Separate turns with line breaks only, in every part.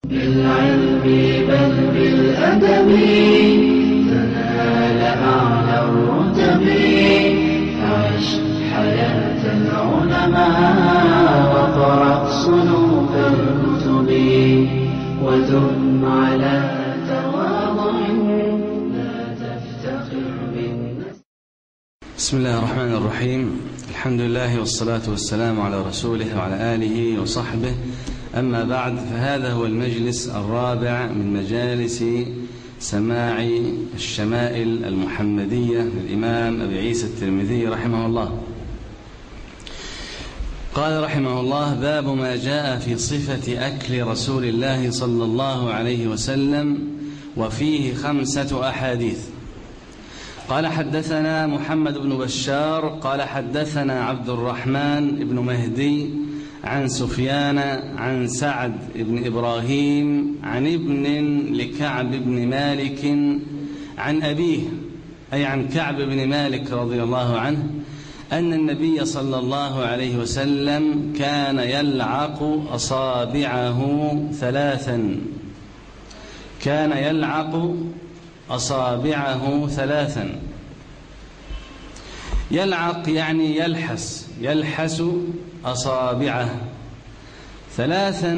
بالعلم بل بالأدب تنال أعلى الرتب. عش حياة العلماء وقرأ صنوف الكتب وثم على تواضع لا تفتخر بالنسب.
بسم الله الرحمن الرحيم. الحمد لله والصلاة والسلام على رسوله وعلى آله وصحبه. أما بعد، فهذا هو المجلس الرابع من مجالس سماع الشمائل المحمدية للإمام أبي عيسى الترمذي رحمه الله. قال رحمه الله: باب ما جاء في صفة أكل رسول الله صلى الله عليه وسلم، وفيه 5 أحاديث. قال: حدثنا محمد بن بشار قال حدثنا عبد الرحمن بن مهدي عن سفيان عن سعد بن إبراهيم عن ابن لكعب بن مالك عن أبيه، أي عن كعب بن مالك رضي الله عنه، أن النبي صلى الله عليه وسلم كان يلعق أصابعه 3. كان يلعق أصابعه 3. يلعق يعني يلحس أصابعه 3.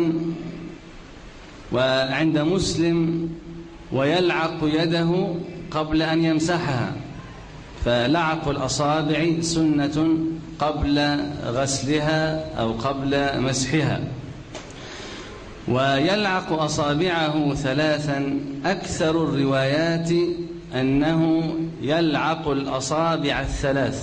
وعند مسلم: ويلعق يده قبل أن يمسحها، فلعق الأصابع سنة قبل غسلها أو قبل مسحها. ويلعق أصابعه 3 أكثر الروايات أنه يلعق الأصابع 3.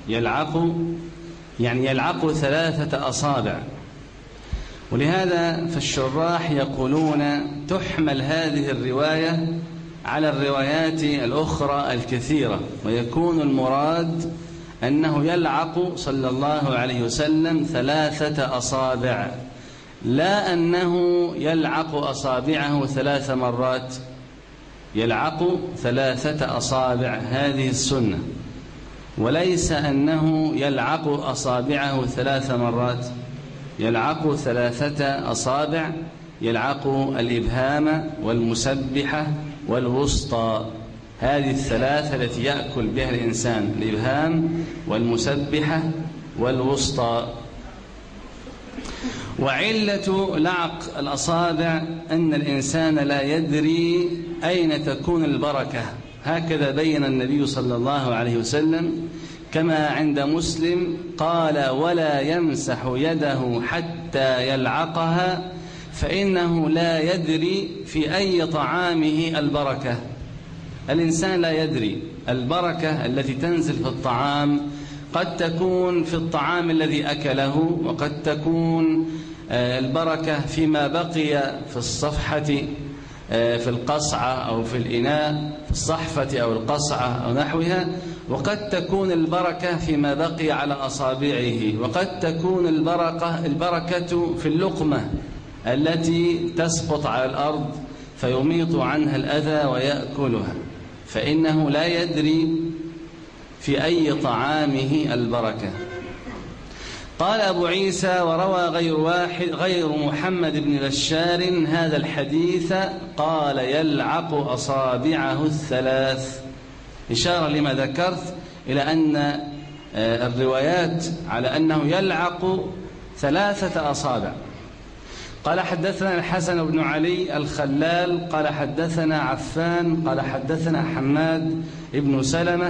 يلعق 3 أصابع. ولهذا فالشراح يقولون تحمل هذه الرواية على الروايات الأخرى الكثيرة، ويكون المراد أنه يلعق صلى الله عليه وسلم 3 أصابع، لا أنه يلعق أصابعه 3 مرات. يلعق 3 أصابع، هذه السنة، وليس أنه يلعق أصابعه 3 مرات. يلعق 3 أصابع، يلعق الإبهام والمسبحة والوسطى، هذه ال3 التي يأكل بها الإنسان: الإبهام والمسبحة والوسطى. وعلة لعق الأصابع أن الإنسان لا يدري أين تكون البركة، هكذا بين النبي صلى الله عليه وسلم، كما عند مسلم قال: ولا يمسح يده حتى يلعقها فإنه لا يدري في أي طعامه البركة. الإنسان لا يدري البركة التي تنزل في الطعام، قد تكون في الطعام الذي أكله، وقد تكون البركة فيما بقي في الصفحة، في القصعة أو في الإناء، في الصحفة أو القصعة أو نحوها، وقد تكون البركة فيما بقي على أصابعه، وقد تكون البركة في اللقمة التي تسقط على الأرض فيميط عنها الأذى ويأكلها، فإنه لا يدري في أي طعامه البركة. قال أبو عيسى: وروى غير محمد بن بشار هذا الحديث قال: يلعق أصابعه 3، إشارة لما ذكرت إلى أن الروايات على أنه يلعق 3 أصابع. قال: حدثنا الحسن بن علي الخلال قال حدثنا عفان قال حدثنا حماد بن سلمة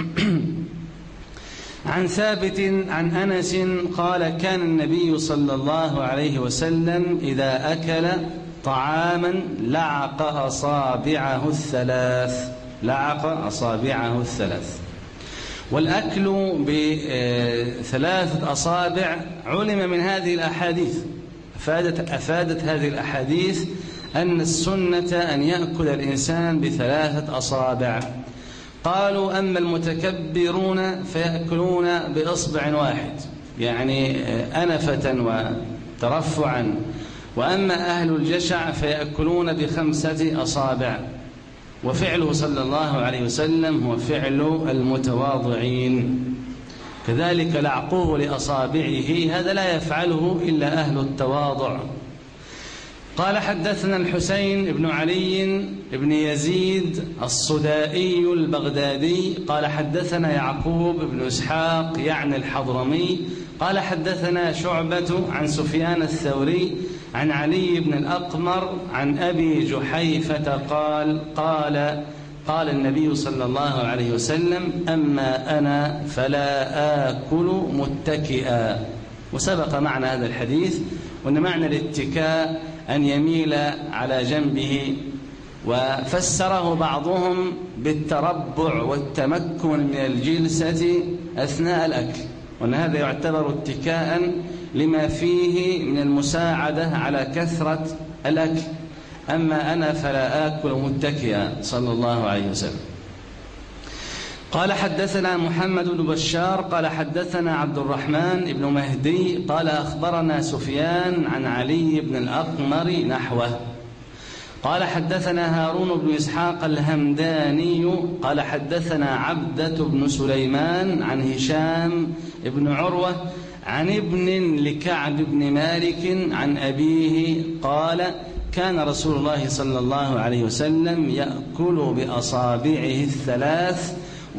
عن ثابت عن أنس قال: كان النبي صلى الله عليه وسلم إذا أكل طعاما لعق أصابعه 3. لعق أصابعه 3. والأكل ب3 أصابع علم من هذه الأحاديث، أفادت هذه الأحاديث أن السنة أن يأكل الإنسان ب3 أصابع. قالوا: أما المتكبرون فيأكلون بإصبع واحد، يعني أنفة وترفعا، وأما أهل الجشع فيأكلون ب5 أصابع. وفعله صلى الله عليه وسلم هو فعل المتواضعين. كذلك لعقه لأصابعه هذا لا يفعله إلا أهل التواضع. قال حدثنا الحسين بن علي بن يزيد الصدائي البغدادي قال حدثنا يعقوب بن إسحاق يعني الحضرمي قال حدثنا شعبة عن سفيان الثوري عن علي بن الأقمر عن أبي جحيفة قال النبي صلى الله عليه وسلم: أما أنا فلا آكل متكئا. وسبق معنى هذا الحديث وأن معنى الاتكاء أن يميل على جنبه، وفسره بعضهم بالتربع والتمكن من الجلسة أثناء الأكل، وأن هذا يعتبر اتكاء لما فيه من المساعدة على كثرة الأكل. أما أنا فلا آكل متكئا صلى الله عليه وسلم. قال حدثنا محمد بن بشار قال حدثنا عبد الرحمن بن مهدي قال أخبرنا سفيان عن علي بن الأقمر نحوه. قال حدثنا هارون بن إسحاق الهمداني قال حدثنا عبدة بن سليمان عن هشام بن عروة عن ابن لكعب بن مالك عن أبيه قال: كان رسول الله صلى الله عليه وسلم يأكل بأصابعه الثلاث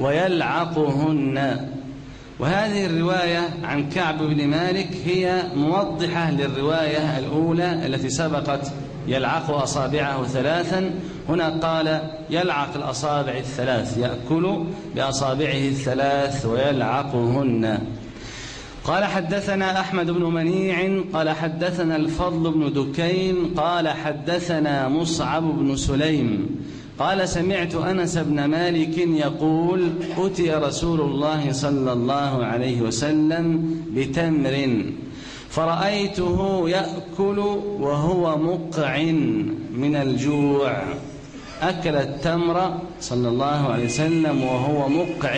ويلعقهن. وهذه الرواية عن كعب بن مالك هي موضحة للرواية الأولى التي سبقت يلعق أصابعه ثلاثا. هنا قال يلعق الأصابع الثلاث، يأكل بأصابعه الثلاث ويلعقهن. قال حدثنا أحمد بن منيع قال حدثنا الفضل بن دكين قال حدثنا مصعب بن سليم قال: سمعت أنس بن مالك يقول: أتي رسول الله صلى الله عليه وسلم بتمر فرأيته يأكل وهو مقع من الجوع. أكل التمر صلى الله عليه وسلم وهو مقع،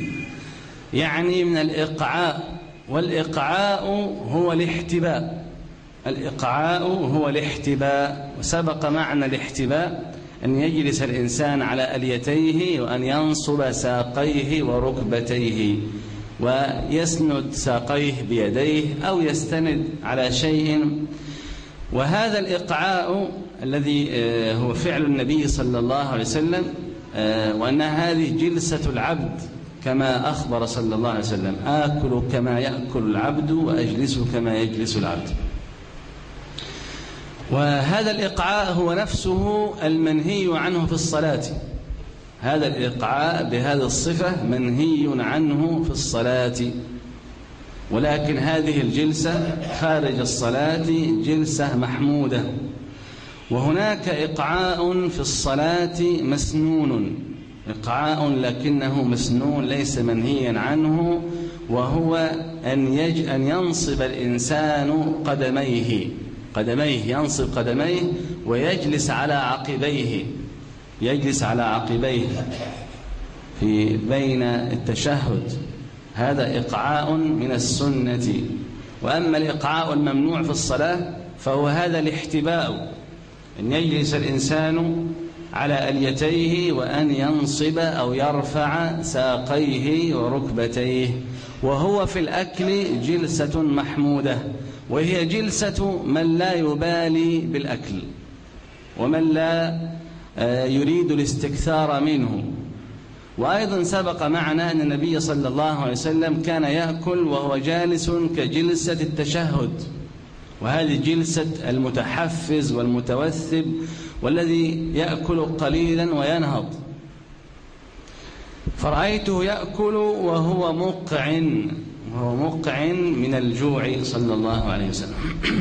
يعني من الإقعاء، والإقعاء هو الاحتباء. الإقعاء هو الاحتباء، وسبق معنى الاحتباء أن يجلس الإنسان على أليتيه وأن ينصب ساقيه وركبتيه ويسند ساقيه بيديه أو يستند على شيء. وهذا الإقعاء الذي هو فعل النبي صلى الله عليه وسلم، وأن هذه جلسة العبد كما أخبر صلى الله عليه وسلم: آكل كما يأكل العبد وأجلس كما يجلس العبد. وهذا الإقعاء هو نفسه المنهي عنه في الصلاة. هذا الإقعاء بهذه الصفة منهي عنه في الصلاة، ولكن هذه الجلسة خارج الصلاة جلسة محمودة. وهناك إقعاء في الصلاة مسنون، إقعاء لكنه مسنون ليس منهيا عنه، وهو أن ينصب الإنسان قدميه ينصب قدميه ويجلس على عقبيه، يجلس على عقبيه في بين التشهد. هذا إقعاء من السنة. وأما الإقعاء الممنوع في الصلاة فهو هذا الاحتباء، أن يجلس الإنسان على أليتيه وأن ينصب أو يرفع ساقيه وركبتيه، وهو في الأكل جلسة محمودة، وهي جلسة من لا يبالي بالأكل ومن لا يريد الاستكثار منه. وأيضا سبق معنا أن النبي صلى الله عليه وسلم كان يأكل وهو جالس كجلسة التشهد، وهذه جلسة المتحفز والمتوثب والذي يأكل قليلا وينهض. فرأيته يأكل وهو مقع من الجوع صلى الله عليه وسلم.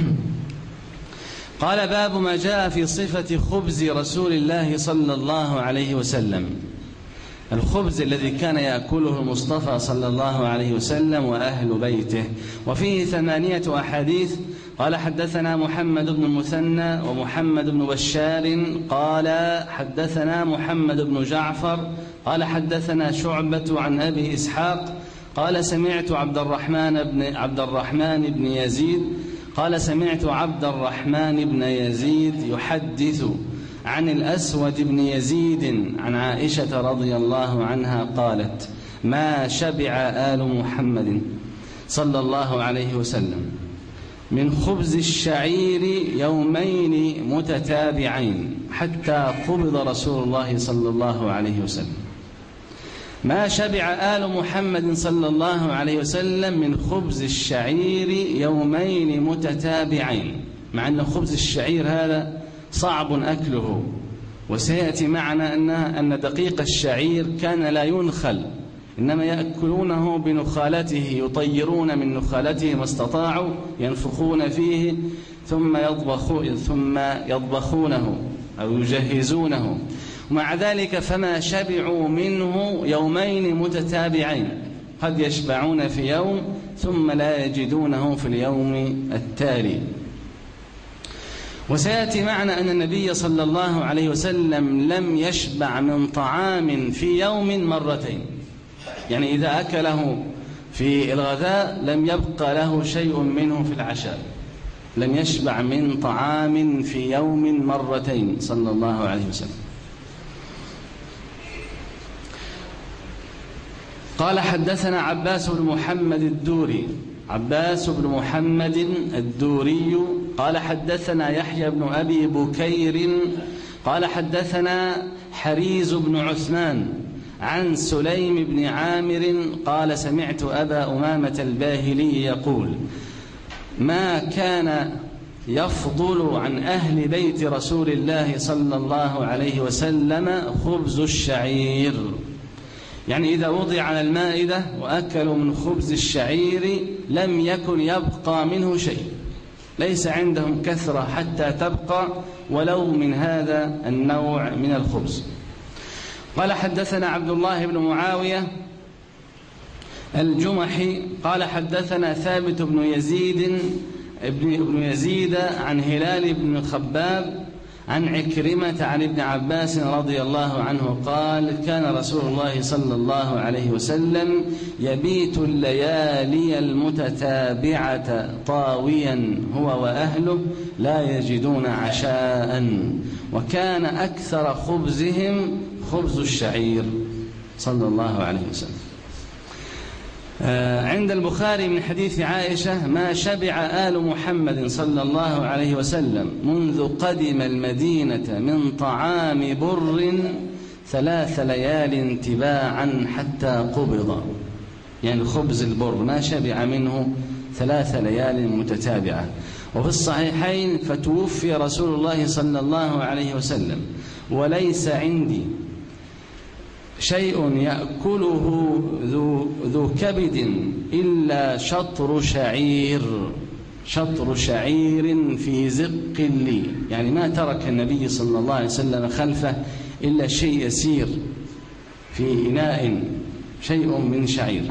قال: باب ما جاء في صفة خبز رسول الله صلى الله عليه وسلم. الخبز الذي كان يأكله المصطفى صلى الله عليه وسلم وأهل بيته. وفيه 8 أحاديث. قال حدثنا محمد بن المثنى ومحمد بن بشار قال حدثنا محمد بن جعفر قال حدثنا شعبة عن أبي إسحاق قال سمعت عبد الرحمن بن يزيد قال سمعت عبد الرحمن بن يزيد يحدث عن الأسود بن يزيد عن عائشة رضي الله عنها قالت: ما شبع آل محمد صلى الله عليه وسلم من خبز الشعير يومين متتابعين حتى قبض رسول الله صلى الله عليه وسلم. ما شبع آل محمد صلى الله عليه وسلم من خبز الشعير يومين متتابعين، مع أن خبز الشعير هذا صعب أكله، وسيأتي معنا أن دقيق الشعير كان لا ينخل، إنما يأكلونه بنخالته، يطيرون من نخالته ما استطاعوا، ينفخون فيه ثم يطبخونه أو يجهزونه. ومع ذلك فما شبعوا منه يومين متتابعين، قد يشبعون في يوم ثم لا يجدونه في اليوم التالي. وسيأتي معنا أن النبي صلى الله عليه وسلم لم يشبع من طعام في يوم مرتين، يعني إذا أكله في الغداء لم يبقى له شيء منه في العشاء، لم يشبع من طعام في يوم مرتين صلى الله عليه وسلم. قال حدثنا عباس بن محمد الدوري، عباس بن محمد الدوري قال حدثنا يحيى بن أبي بكير قال حدثنا حريز بن عثمان عن سليم بن عامر قال سمعت أبا أمامة الباهلي يقول: ما كان يفضل عن أهل بيت رسول الله صلى الله عليه وسلم خبز الشعير، يعني إذا وضع على المائدة وأكلوا من خبز الشعير لم يكن يبقى منه شيء، ليس عندهم كثرة حتى تبقى ولو من هذا النوع من الخبز. قال حدثنا عبد الله بن معاوية الجمحي قال حدثنا ثابت بن يزيد عن هلال بن خباب عن عكرمة عن ابن عباس رضي الله عنه قال: كان رسول الله صلى الله عليه وسلم يبيت الليالي المتتابعة طاويا هو وأهله لا يجدون عشاء، وكان أكثر خبزهم خبز الشعير صلى الله عليه وسلم. عند البخاري من حديث عائشة: ما شبع آل محمد صلى الله عليه وسلم منذ قدم المدينة من طعام بر 3 ليال تباعا حتى قبض، يعني خبز البر ما شبع منه 3 ليال متتابعة. وفي الصحيحين: فتوفي رسول الله صلى الله عليه وسلم وليس عندي شيء يأكله ذو كبد إلا شطر شعير في زق لي، يعني ما ترك النبي صلى الله عليه وسلم خلفه إلا شيء يسير في إناء، شيء من شعير.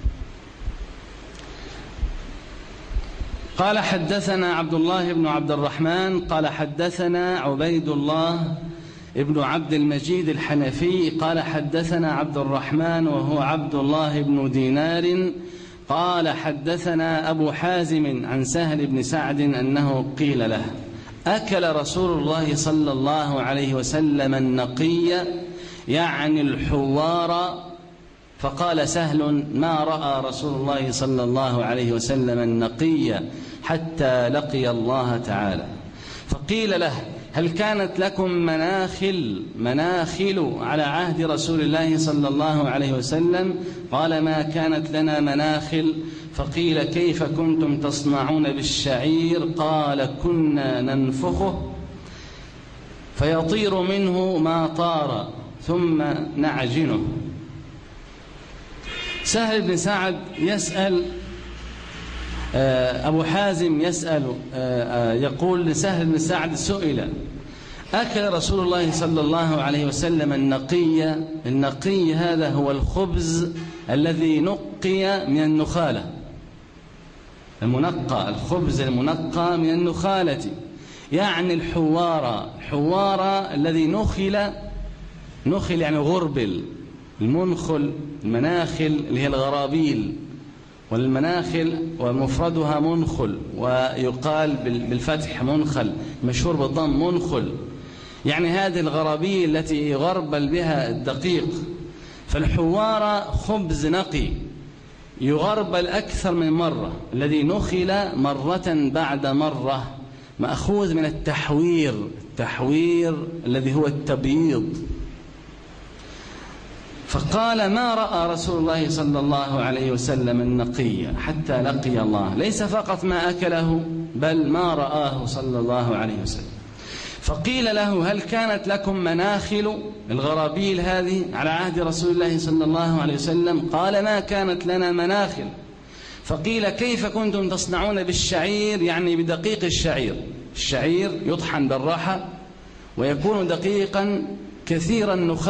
قال حدثنا عبد الله بن عبد الرحمن قال حدثنا عبيد الله ابن عبد المجيد الحنفي قال حدثنا عبد الرحمن وهو عبد الله بن دينار قال حدثنا أبو حازم عن سهل بن سعد أنه قيل له: أكل رسول الله صلى الله عليه وسلم النقي، يعني الحوار. فقال سهل: ما رأى رسول الله صلى الله عليه وسلم النقي حتى لقي الله تعالى. فقيل له: هل كانت لكم مناخل على عهد رسول الله صلى الله عليه وسلم؟ قال: ما كانت لنا مناخل. فقيل: كيف كنتم تصنعون بالشعير؟ قال: كنا ننفخه فيطير منه ما طار ثم نعجنه. سهل بن سعد يسأل أبو حازم يسأل يقول لسهل بن سعد: سئل: أكل رسول الله صلى الله عليه وسلم النقي هذا هو الخبز الذي نقي من النخالة، الخبز المنقى من النخالة، يعني الحوار الذي نخل يعني غربل، المنخل، المناخل اللي هي الغرابيل، والمناخل ومفردها منخل، ويقال بالفتح منخل، مشهور بالضم منخل، يعني هذه الغرابيل التي يغربل بها الدقيق. فالحوار خبز نقي يغربل أكثر من مرة، الذي نخل مرة بعد مرة، مأخوذ من التحوير الذي هو التبييض. فقال: ما رأى رسول الله صلى الله عليه وسلم النقي حتى لقي الله، ليس فقط ما أكله بل ما رآه صلى الله عليه وسلم. فقيل له: هل كانت لكم مناخل، الغرابيل هذه، على عهد رسول الله صلى الله عليه وسلم؟ قال: ما كانت لنا مناخل. فقيل: كيف كنتم تصنعون بالشعير؟ يعني بدقيق الشعير. الشعير يطحن بالرحى ويكون دقيقا كثير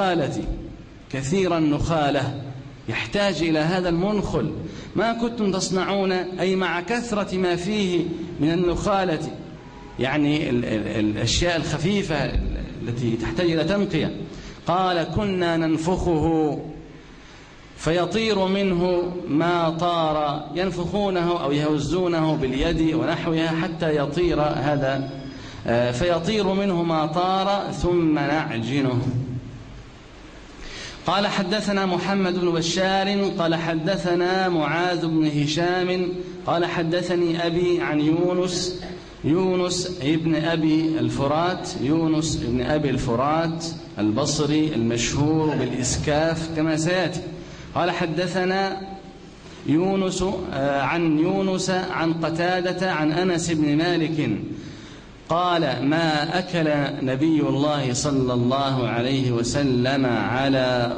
النخالة، يحتاج إلى هذا المنخل. ما كنتم تصنعون، أي مع كثرة ما فيه من النخالة، يعني الأشياء الخفيفة التي تحتاج إلى تنقية. قال: كنا ننفخه فيطير منه ما طار، ينفخونه أو يهزونه باليد ونحوها حتى يطير هذا، فيطير منه ما طار ثم نعجنه. قال: حدثنا محمد بن بشار قال حدثنا معاذ بن هشام قال حدثني أبي عن يونس ابن أبي الفرات البصري المشهور بالإسكاف كما سيأتي. قال: حدثنا يونس عن قتادة عن أنس بن مالك قال: ما أكل نبي الله صلى الله عليه وسلم على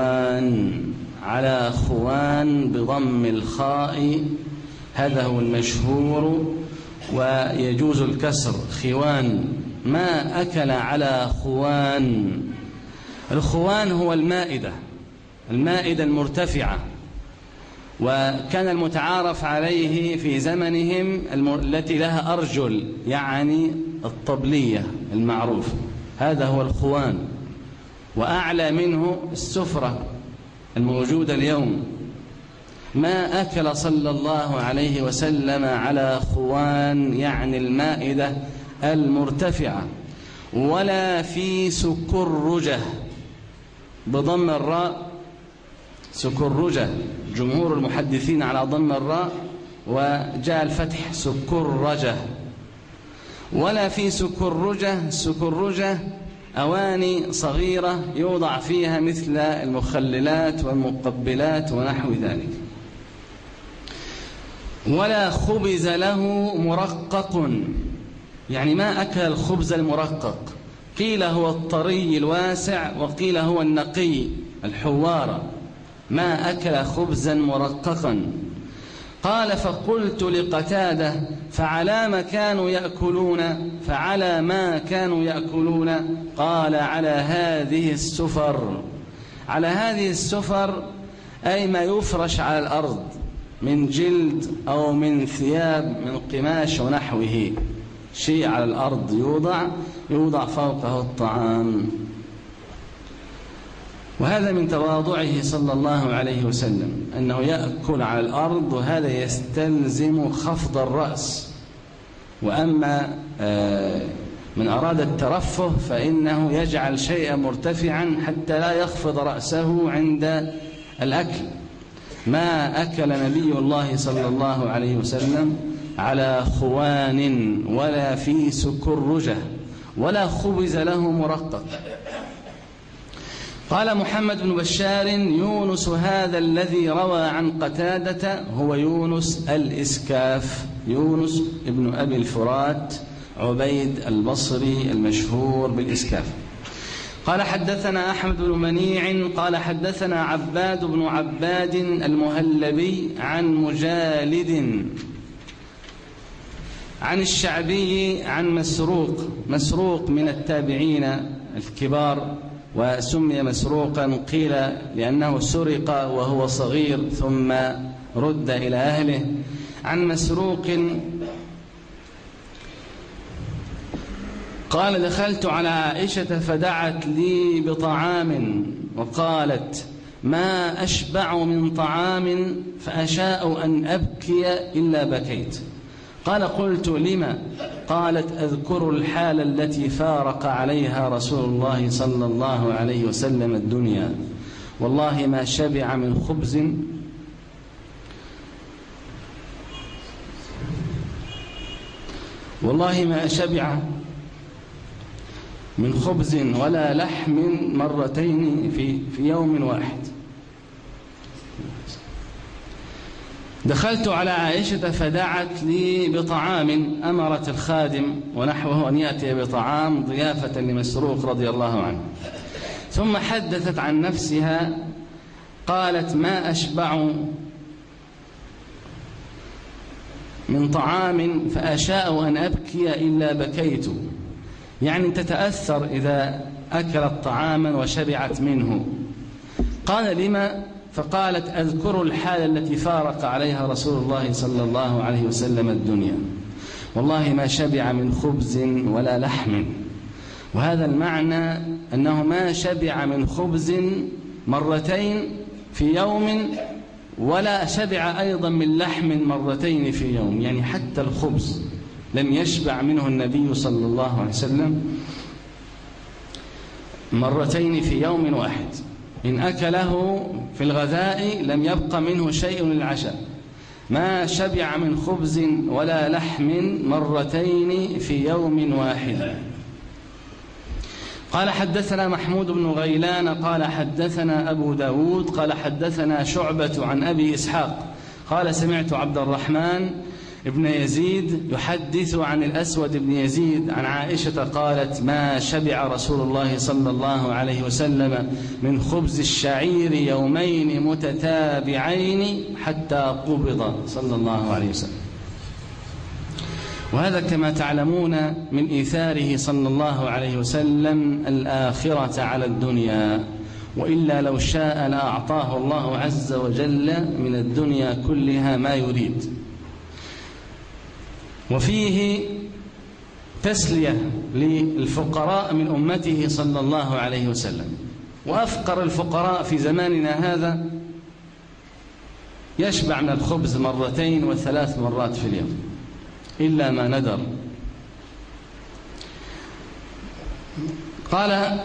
خوان بضم الخاء، هذا هو المشهور ويجوز الكسر، خوان. ما أكل على خوان. الخوان هو المائدة المرتفعة، وكان المتعارف عليه في زمنهم التي لها أرجل، يعني الطبلية المعروف، هذا هو الخوان. وأعلى منه السفرة الموجودة اليوم. ما أكل صلى الله عليه وسلم على خوان، يعني المائدة المرتفعة، ولا في سكرجة بضم الراء، سكرجة، جمهور المحدثين على ضم الراء وجاء الفتح سكرجة. ولا في سكرجة أواني صغيرة يوضع فيها مثل المخللات والمقبلات ونحو ذلك. ولا خبز له مرقق، يعني ما أكل الخبز المرقق، قيل هو الطري الواسع وقيل هو النقي الحوار. ما أكل خبزا مرققا. قال: فقلت لقتادة: فعلى ما كانوا يأكلون؟ قال: على هذه السفر. على هذه السفر أي ما يفرش على الأرض من جلد أو من ثياب من قماش ونحوه، شيء على الأرض يوضع فوقه الطعام. وهذا من تواضعه صلى الله عليه وسلم، أنه يأكل على الأرض، وهذا يستلزم خفض الرأس. وأما من أراد الترفه فإنه يجعل شيئا مرتفعا حتى لا يخفض رأسه عند الأكل. ما أكل نبي الله صلى الله عليه وسلم على خوان ولا في سكرجة ولا خبز له مرقق. قال محمد بن بشار: يونس هذا الذي روى عن قتادة هو يونس الإسكاف، يونس ابن أبي الفرات عبيد البصري المشهور بالإسكاف. قال: حدثنا أحمد بن منيع قال حدثنا عباد بن عباد المهلبي عن مجالد عن الشعبي عن مسروق من التابعين الكبار، وسمي مسروقا قيل لأنه سرق وهو صغير ثم رد إلى أهله. عن مسروق قال: دخلت على عائشة فدعت لي بطعام وقالت: ما أشبع من طعام فأشاء أن أبكي إلا بكيت. قال: قلت: لما؟ قالت: أذكر الحال التي فارق عليها رسول الله صلى الله عليه وسلم الدنيا، والله ما شبع من خبز والله ما شبع من خبز ولا لحم مرتين في يوم واحد. دخلت على عائشة فدعت لي بطعام، أمرت الخادم ونحوه أن يأتي بطعام ضيافة لمسروق رضي الله عنه، ثم حدثت عن نفسها قالت: ما أشبع من طعام فأشاء أن أبكي إلا بكيت، يعني تتأثر إذا أكلت طعاما وشبعت منه. قال: لما؟ فقالت: أذكر الحال التي فارق عليها رسول الله صلى الله عليه وسلم الدنيا، والله ما شبع من خبز ولا لحم. وهذا المعنى أنه ما شبع من خبز مرتين في يوم، ولا شبع أيضا من لحم مرتين في يوم، يعني حتى الخبز لم يشبع منه النبي صلى الله عليه وسلم مرتين في يوم واحد. إن أكله في الغذاء لم يبق منه شيء للعشاء. ما شبع من خبز ولا لحم مرتين في يوم واحد. قال: حدثنا محمود بن غيلان قال حدثنا أبو داود قال حدثنا شعبة عن أبي إسحاق قال: سمعت عبد الرحمن ابن يزيد يحدث عن الأسود بن يزيد عن عائشة قالت: ما شبع رسول الله صلى الله عليه وسلم من خبز الشعير يومين متتابعين حتى قبض صلى الله عليه وسلم. وهذا كما تعلمون من إيثاره صلى الله عليه وسلم الآخرة على الدنيا، وإلا لو شاء لأعطاه الله عز وجل من الدنيا كلها ما يريد. وفيه تسلية للفقراء من أمته صلى الله عليه وسلم. وأفقر الفقراء في زماننا هذا يشبع من الخبز مرتين وثلاث مرات في اليوم إلا ما ندر. قال: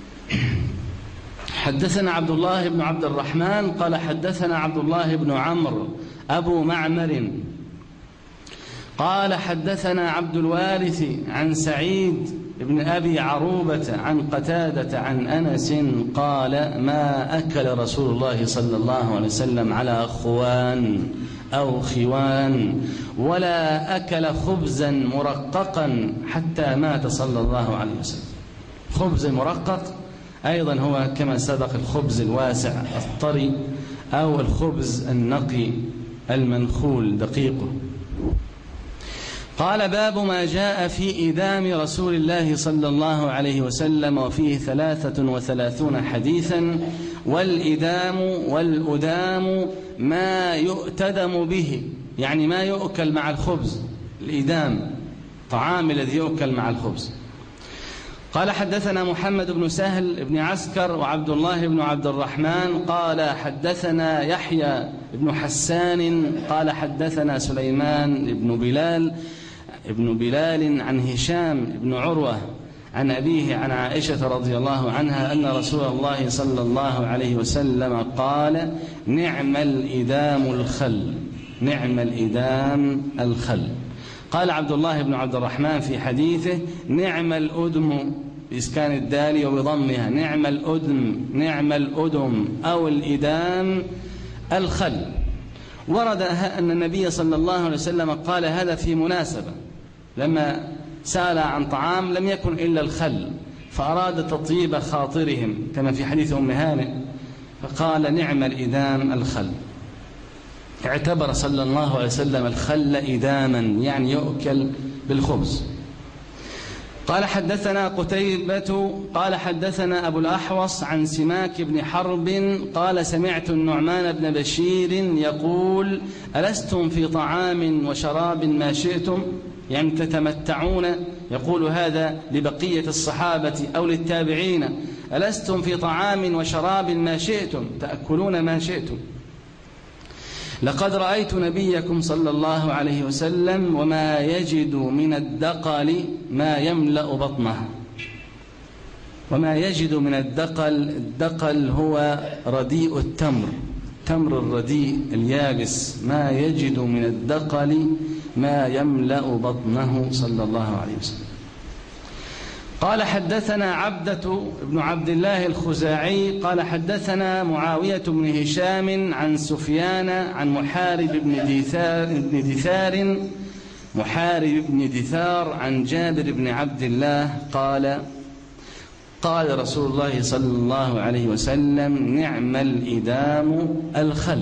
حدثنا عبد الله بن عبد الرحمن قال حدثنا عبد الله بن عمرو أبو معمر قال حدثنا عبد الوارث عن سعيد بن أبي عروبة عن قتادة عن أنس قال: ما أكل رسول الله صلى الله عليه وسلم على خوان أو خوان، ولا أكل خبزا مرققا حتى مات صلى الله عليه وسلم. خبز مرقق أيضا هو كما سبق الخبز الواسع الطري أو الخبز النقي المنخول دقيقه. قال: باب ما جاء في إدام رسول الله صلى الله عليه وسلم، وفيه 33 حديثا. والإدام والأدام ما يؤتدم به، يعني ما يؤكل مع الخبز. الإدام طعام الذي يؤكل مع الخبز. قال: حدثنا محمد بن سهل بن عسكر وعبد الله بن عبد الرحمن قال حدثنا يحيى بن حسان قال حدثنا سليمان بن بلال عن هشام بن عروة عن أبيه عن عائشة رضي الله عنها أن رسول الله صلى الله عليه وسلم قال: نعم الإدام الخل، نعم الإدام الخل. قال عبد الله بن عبد الرحمن في حديثه: نعم الأدم بإسكان الدال وبضمها، نعم الأدم، نعم الأدم أو الإدام الخل. ورد أن النبي صلى الله عليه وسلم قال هذا في مناسبة، لما سأل عن طعام لم يكن إلا الخل، فأراد تطيب خاطرهم كما في حديث أم هانئ، فقال: نعم الإدام الخل. اعتبر صلى الله عليه وسلم الخل إداما، يعني يؤكل بالخبز. قال: حدثنا قتيبة قال حدثنا أبو الأحوص عن سماك بن حرب قال: سمعت النعمان بن بشير يقول: ألستم في طعام وشراب ما شئتم، يعني تتمتعون، يقول هذا لبقية الصحابة أو للتابعين: ألستم في طعام وشراب ما شئتم، تأكلون ما شئتم. لقد رأيت نبيكم صلى الله عليه وسلم وما يجد من الدقل ما يملأ بطنه. وما يجد من الدقل، الدقل هو رديء التمر، التمر الرديء اليابس ما يجد من الدقل ما يملأ بطنه صلى الله عليه وسلم. قال حدثنا عبدة بن عبد الله الخزاعي قال حدثنا معاوية بن هشام عن سفيان عن محارب بن دثار عن جابر بن عبد الله قال قال رسول الله صلى الله عليه وسلم: نعم الإدام الخل.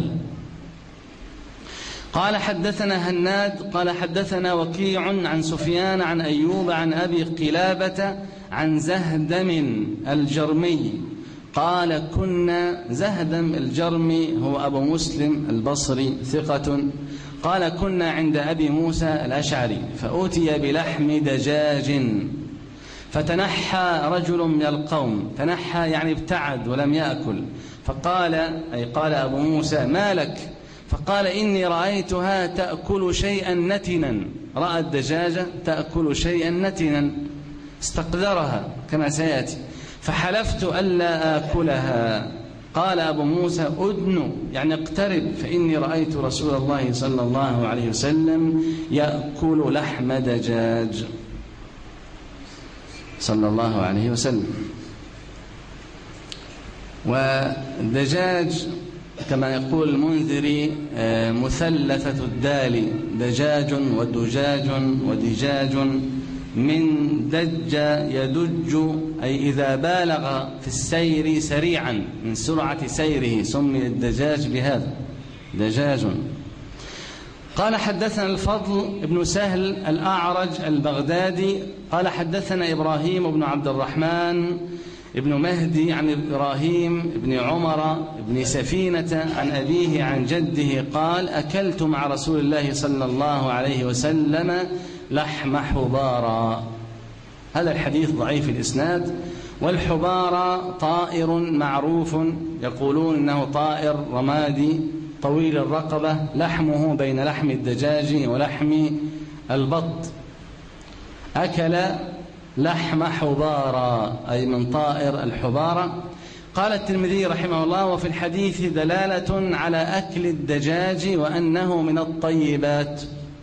قال حدثنا هناد قال حدثنا وكيع عن سفيان عن أيوب عن أبي قلابة عن زهدم الجرمي قال كنا زهدم الجرمي هو أبو مسلم البصري ثقة قال كنا عند أبي موسى الأشعري فأوتي بلحم دجاج فتنحى رجل من القوم، تنحى يعني ابتعد ولم يأكل، فقال أي قال أبو موسى: ما لك؟ فقال: إني رأيتها تأكل شيئا نتنا، رأى الدجاجة تأكل شيئا نتنا استقذرها كما سيأتي، فحلفت ألا آكلها. قال أبو موسى: أدن يعني اقترب، فإني رأيت رسول الله صلى الله عليه وسلم يأكل لحم دجاج صلى الله عليه وسلم. والدجاج كما يقول المنذري مثلثة الدال، دجاج ودجاج ودجاج، من دج يدج أي إذا بالغ في السير سريعا من سرعة سيره سمي الدجاج بهذا دجاج. قال حدثنا الفضل بن سهل الأعرج البغدادي قال حدثنا إبراهيم بن عبد الرحمن ابن مهدي عن إبراهيم بن عمر بن سفينة عن أبيه عن جده قال: أكلت مع رسول الله صلى الله عليه وسلم لحم حبارى. هذا الحديث ضعيف الإسناد، والحبارى طائر معروف يقولون إنه طائر رمادي طويل الرقبة لحمه بين لحم الدجاج ولحم البط. أكل لحم حبارى أي من طائر الحبارى. قال الترمذي رحمه الله: وفي الحديث دلالة على أكل الدجاج وأنه من الطيبات،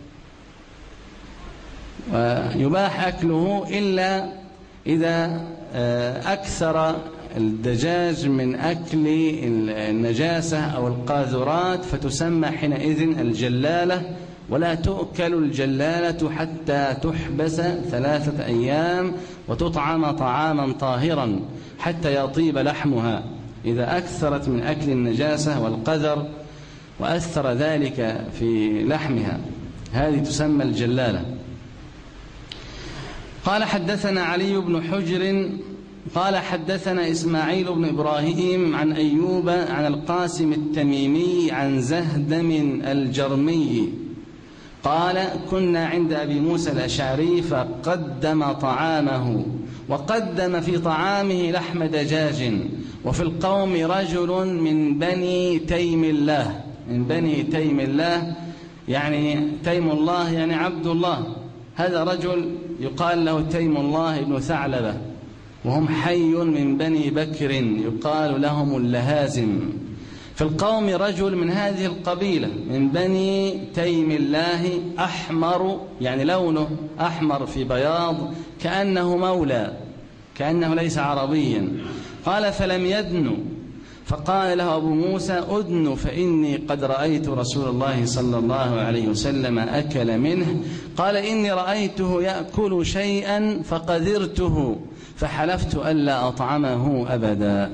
ويباح أكله إلا إذا أكثر الدجاج من أكل النجاسة أو القاذورات، فتسمى حينئذ الجلالة، ولا تؤكل الجلالة حتى تحبس 3 أيام وتطعم طعاما طاهرا حتى يطيب لحمها. إذا أكثرت من أكل النجاسة والقذر وأثر ذلك في لحمها هذه تسمى الجلالة. قال حدثنا علي بن حجر قال حدثنا إسماعيل بن إبراهيم عن أيوب عن القاسم التميمي عن زهدم الجرمي قال: كنا عند أبي موسى الأشعري فقدم طعامه، وقدم في طعامه لحم دجاج، وفي القوم رجل من بني تيم الله، من بني تيم الله يعني تيم الله يعني عبد الله، هذا رجل يقال له تيم الله بن ثعلبة، وهم حي من بني بكر يقال لهم اللهازم. في القوم رجل من هذه القبيلة من بني تيم الله أحمر يعني لونه أحمر في بياض كأنه مولى، كأنه ليس عربيا. قال: فلم يدن، فقال له أبو موسى: أدن فإني قد رأيت رسول الله صلى الله عليه وسلم أكل منه. قال: إني رأيته يأكل شيئا فقذرته فحلفت ألا أطعمه أبدا.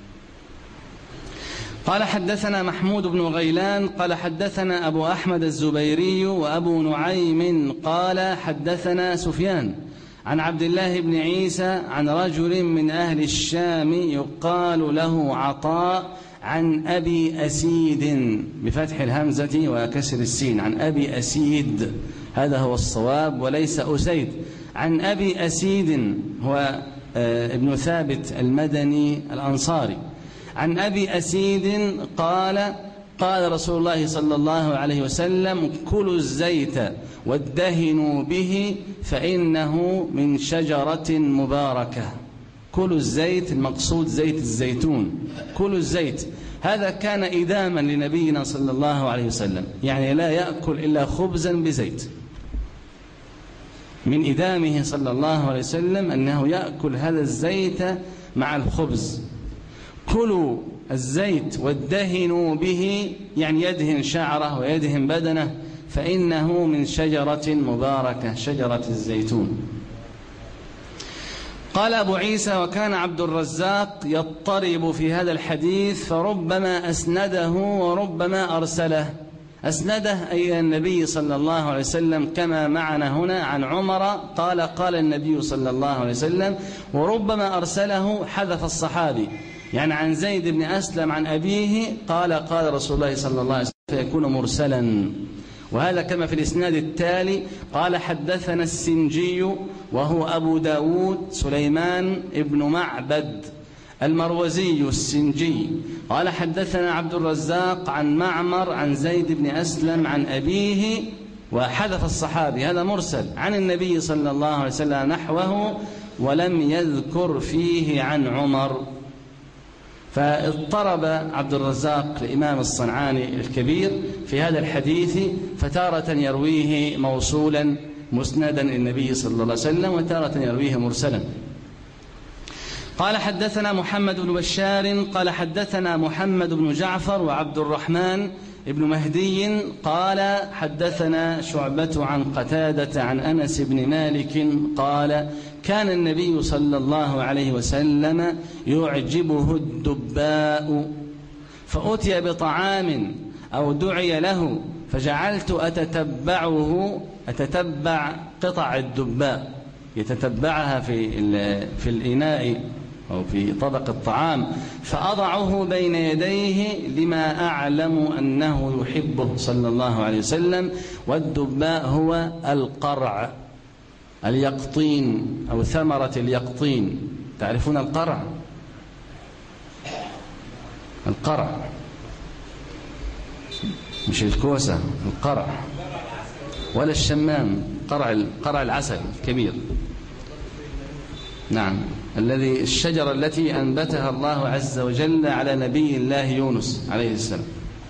قال حدثنا محمود بن غيلان قال حدثنا أبو أحمد الزبيري وأبو نعيم قال حدثنا سفيان عن عبد الله بن عيسى عن رجل من أهل الشام يقال له عطاء عن أبي أسيد بفتح الهمزة وكسر السين، عن أبي أسيد، هذا هو الصواب وليس أسيد. عن أبي أسيد هو ابن ثابت المدني الأنصاري. عن أبي أسيد قال: قال رسول الله صلى الله عليه وسلم: كلوا الزيت وادهنوا به فإنه من شجرة مباركة. كلوا الزيت، المقصود زيت الزيتون، كلوا الزيت. هذا كان إداما لنبينا صلى الله عليه وسلم، يعني لا يأكل إلا خبزا بزيت. من إدامه صلى الله عليه وسلم أنه يأكل هذا الزيت مع الخبز. كلوا الزيت وادهنوا به، يعني يدهن شعره ويدهن بدنه، فإنه من شجرة مباركة، شجرة الزيتون. قال أبو عيسى: وكان عبد الرزاق يضطرب في هذا الحديث، فربما أسنده وربما أرسله. أسنده أي النبي صلى الله عليه وسلم، كما معنا هنا عن عمر قال: قال النبي صلى الله عليه وسلم، وربما أرسله حذف الصحابي، يعني عن زيد بن أسلم عن أبيه قال: قال رسول الله صلى الله عليه وسلم، فيكون مرسلا. وهذا كما في الإسناد التالي: قال حدثنا السنجي وهو أبو داود سليمان ابن معبد المروزي السنجي، قال حدثنا عبد الرزاق عن معمر عن زيد بن أسلم عن أبيه، وحذف الصحابي، هذا مرسل عن النبي صلى الله عليه وسلم نحوه، ولم يذكر فيه عن عمر. فاضطرب عبد الرزاق الإمام الصنعاني الكبير في هذا الحديث، فتارة يرويه موصولا مسندا للنبي صلى الله عليه وسلم، وتارة يرويه مرسلا. قال حدثنا محمد بن بشار قال حدثنا محمد بن جعفر وعبد الرحمن ابن مهدي قال حدثنا شعبة عن قتادة عن أنس بن مالك قال: كان النبي صلى الله عليه وسلم يعجبه الدباء، فأتي بطعام أو دعي له فجعلت أتتبع قطع الدباء، يتتبعها في الإناء أو في طبق الطعام، فأضعه بين يديه لما أعلم أنه يحبه صلى الله عليه وسلم. والدباء هو القرع، اليقطين أو ثمرة اليقطين. تعرفون القرع؟ القرع مش الكوسة، القرع، ولا الشمام، قرع العسل الكبير. نعم، الشجرة التي أنبتها الله عز وجل على نبي الله يونس عليه السلام.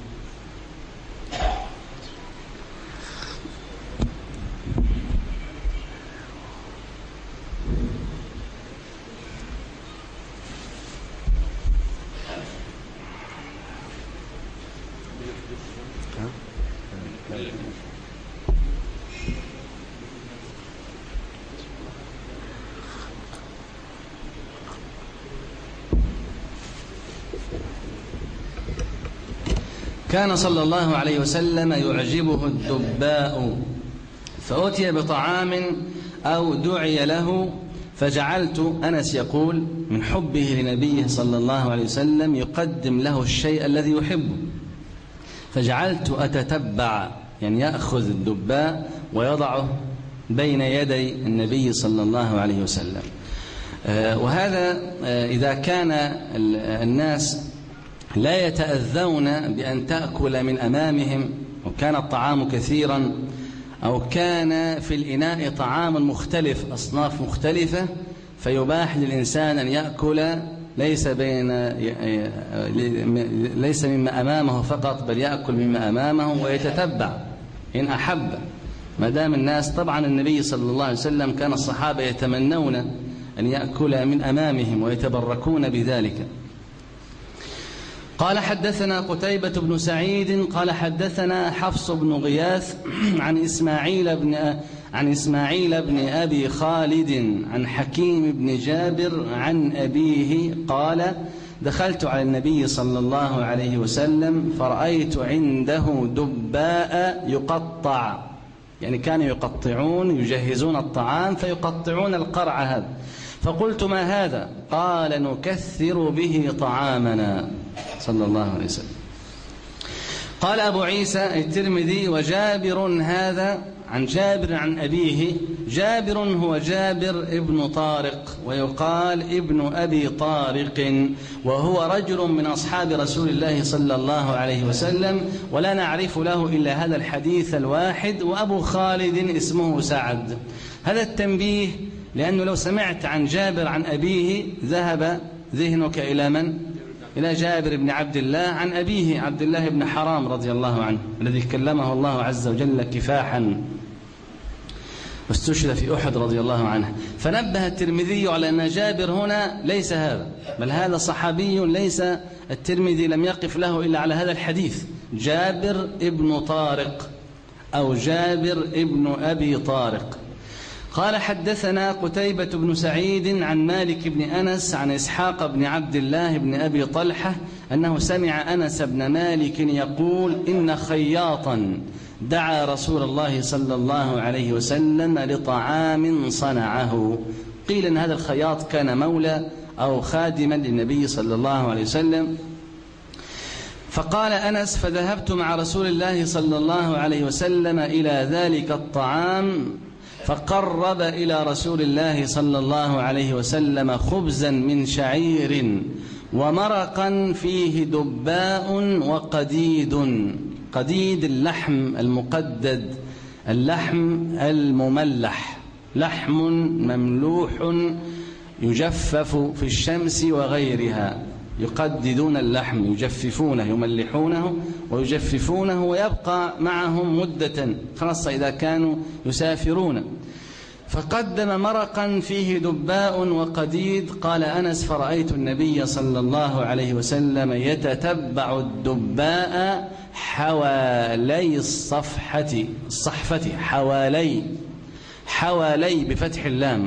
كان صلى الله عليه وسلم يعجبه الدباء، فأتي بطعام أو دعي له فجعلت، أنس يقول من حبه لنبيه صلى الله عليه وسلم يقدم له الشيء الذي يحبه، فجعلت أتتبع، يعني يأخذ الدباء ويضعه بين يدي النبي صلى الله عليه وسلم. وهذا إذا كان الناس لا يتأذون بأن تأكل من أمامهم، وكان الطعام كثيرا، أو كان في الإناء طعام مختلف، أصناف مختلفة، فيباح للإنسان أن يأكل ليس مما أمامه فقط، بل يأكل مما أمامه ويتتبع إن أحب. ما دام الناس، طبعا النبي صلى الله عليه وسلم كان الصحابة يتمنون أن يأكل من أمامهم ويتبركون بذلك. قال حدثنا قتيبة بن سعيد قال حدثنا حفص بن غياث عن إسماعيل بن أبي خالد عن حكيم بن جابر عن أبيه قال: دخلت على النبي صلى الله عليه وسلم فرأيت عنده دباء يقطع، يعني كانوا يقطعون، يجهزون الطعام فيقطعون القرع هذا، فقلت: ما هذا؟ قال: نكثر به طعامنا صلى الله عليه وسلم. قال أبو عيسى الترمذي: وجابر هذا عن جابر عن أبيه. جابر هو جابر ابن طارق، ويقال ابن أبي طارق، وهو رجل من أصحاب رسول الله صلى الله عليه وسلم، ولا نعرف له إلا هذا الحديث الواحد، وأبو خالد اسمه سعد. هذا التنبيه لأنه لو سمعت عن جابر عن أبيه ذهب ذهنك إلى من؟ إلى جابر بن عبد الله عن أبيه عبد الله بن حرام رضي الله عنه الذي كلمه الله عز وجل كفاحا واستشهد في أحد رضي الله عنه. فنبه الترمذي على أن جابر هنا ليس هذا، بل هذا صحابي ليس الترمذي لم يقف له إلا على هذا الحديث، جابر ابن طارق أو جابر ابن أبي طارق. قال حدثنا قتيبة بن سعيد عن مالك بن أنس عن إسحاق بن عبد الله بن أبي طلحة أنه سمع أنس بن مالك يقول إن خياطا دعا رسول الله صلى الله عليه وسلم لطعام صنعه. قيل أن هذا الخياط كان مولى أو خادما للنبي صلى الله عليه وسلم. فقال أنس فذهبت مع رسول الله صلى الله عليه وسلم إلى ذلك الطعام فقرب إلى رسول الله صلى الله عليه وسلم خبزا من شعير ومرقا فيه دباء وقديد. قديد اللحم المقدد، اللحم المملح، لحم مملوح يجفف في الشمس وغيرها. يقددون اللحم، يجففونه، يملحونه ويجففونه ويبقى معهم مدة خاصة إذا كانوا يسافرون. فقدم مرقا فيه دباء وقديد. قال أنس فرأيت النبي صلى الله عليه وسلم يتتبع الدباء حوالي الصحفة حوالي بفتح اللام،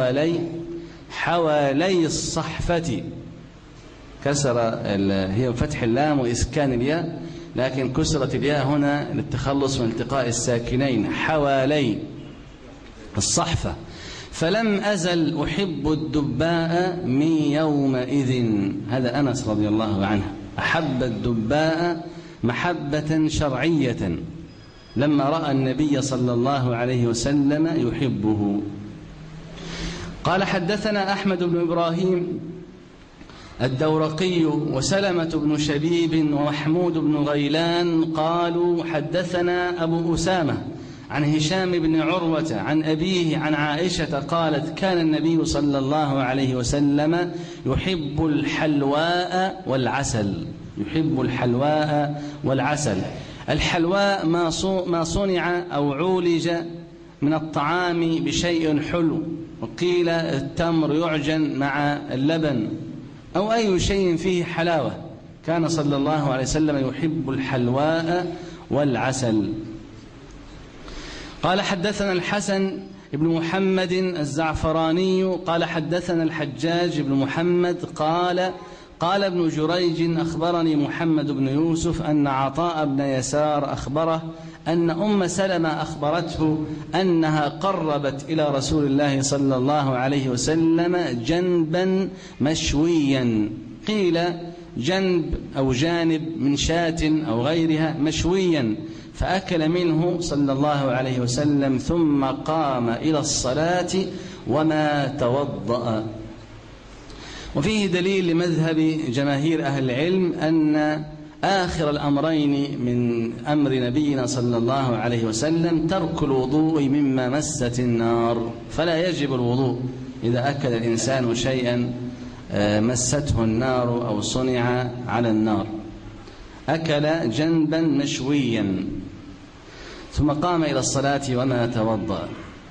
حوالي الصحفة، كسر هي بفتح اللام وإسكان الياء، لكن كسرت الياء هنا للتخلص من التقاء الساكنين، حوالي الصحفة. فلم أزل أحب الدباء من يومئذ. هذا أنس رضي الله عنه أحب الدباء محبة شرعية لما رأى النبي صلى الله عليه وسلم يحبه. قال حدثنا أحمد بن إبراهيم الدورقي وسلمة بن شبيب ومحمود بن غيلان قالوا حدثنا أبو أسامة عن هشام بن عروة عن أبيه عن عائشة قالت كان النبي صلى الله عليه وسلم يحب الحلواء والعسل. يحب الحلواء والعسل. الحلواء ما صنع أو عولج من الطعام بشيء حلو، وقيل التمر يعجن مع اللبن أو أي شيء فيه حلاوة. كان صلى الله عليه وسلم يحب الحلواء والعسل. قال حدثنا الحسن بن محمد الزعفراني قال حدثنا الحجاج بن محمد قال ابن جريج أخبرني محمد بن يوسف أن عطاء بن يسار أخبره أن أم سلمة أخبرته أنها قربت إلى رسول الله صلى الله عليه وسلم جنبا مشويا. قيل جنب أو جانب من شاة أو غيرها مشويا، فأكل منه صلى الله عليه وسلم ثم قام إلى الصلاة وما توضأ. وفيه دليل لمذهب جماهير أهل العلم أن آخر الأمرين من أمر نبينا صلى الله عليه وسلم ترك الوضوء مما مست النار، فلا يجب الوضوء إذا أكل الإنسان شيئا مسته النار أو صنع على النار. أكل جنبا مشويا ثم قام إلى الصلاة وما توضأ.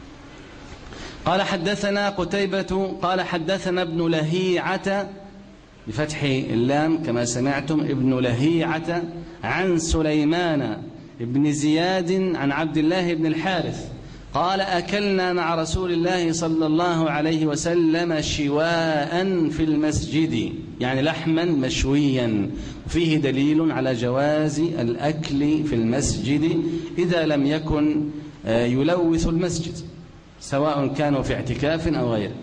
قال حدثنا قتيبة قال حدثنا ابن لهيعة بفتح اللام كما سمعتم، ابن لهيعة عن سليمان بن زياد عن عبد الله بن الحارث قال أكلنا مع رسول الله صلى الله عليه وسلم شواء في المسجد، يعني لحما مشويا. وفيه دليل على جواز الأكل في المسجد إذا لم يكن يلوث المسجد، سواء كانوا في اعتكاف أو غيره.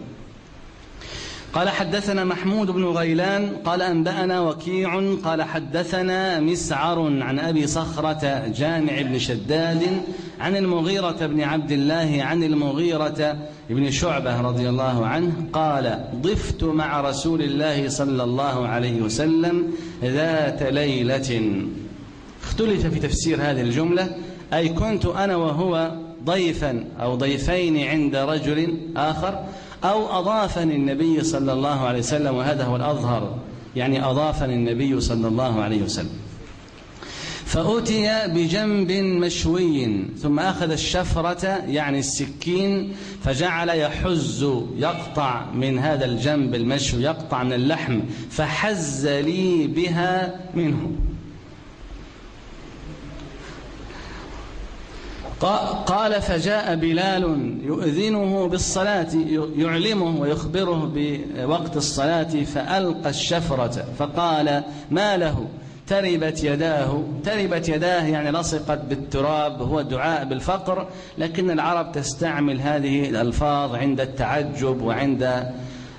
قال حدثنا محمود بن غيلان قال أنبأنا وكيع قال حدثنا مسعر عن أبي صخرة جامع بن شداد عن المغيرة بن عبد الله عن المغيرة بن شعبة رضي الله عنه قال ضفت مع رسول الله صلى الله عليه وسلم ذات ليلة. اختلف في تفسير هذه الجملة، أي كنت أنا وهو ضيفا أو ضيفين عند رجل آخر، أو أضافني النبي صلى الله عليه وسلم، وهذا هو الأظهر، يعني أضافني النبي صلى الله عليه وسلم. فأتي بجنب مشوي، ثم أخذ الشفرة يعني السكين فجعل يحز، يقطع من هذا الجنب المشوي، يقطع من اللحم، فحز لي بها منه. قال فجاء بلال يؤذنه بالصلاة، يعلمه ويخبره بوقت الصلاة، فألقى الشفرة فقال ما له؟ تربت يداه. تربت يداه يعني لصقت بالتراب، هو دعاء بالفقر، لكن العرب تستعمل هذه الألفاظ عند التعجب وعند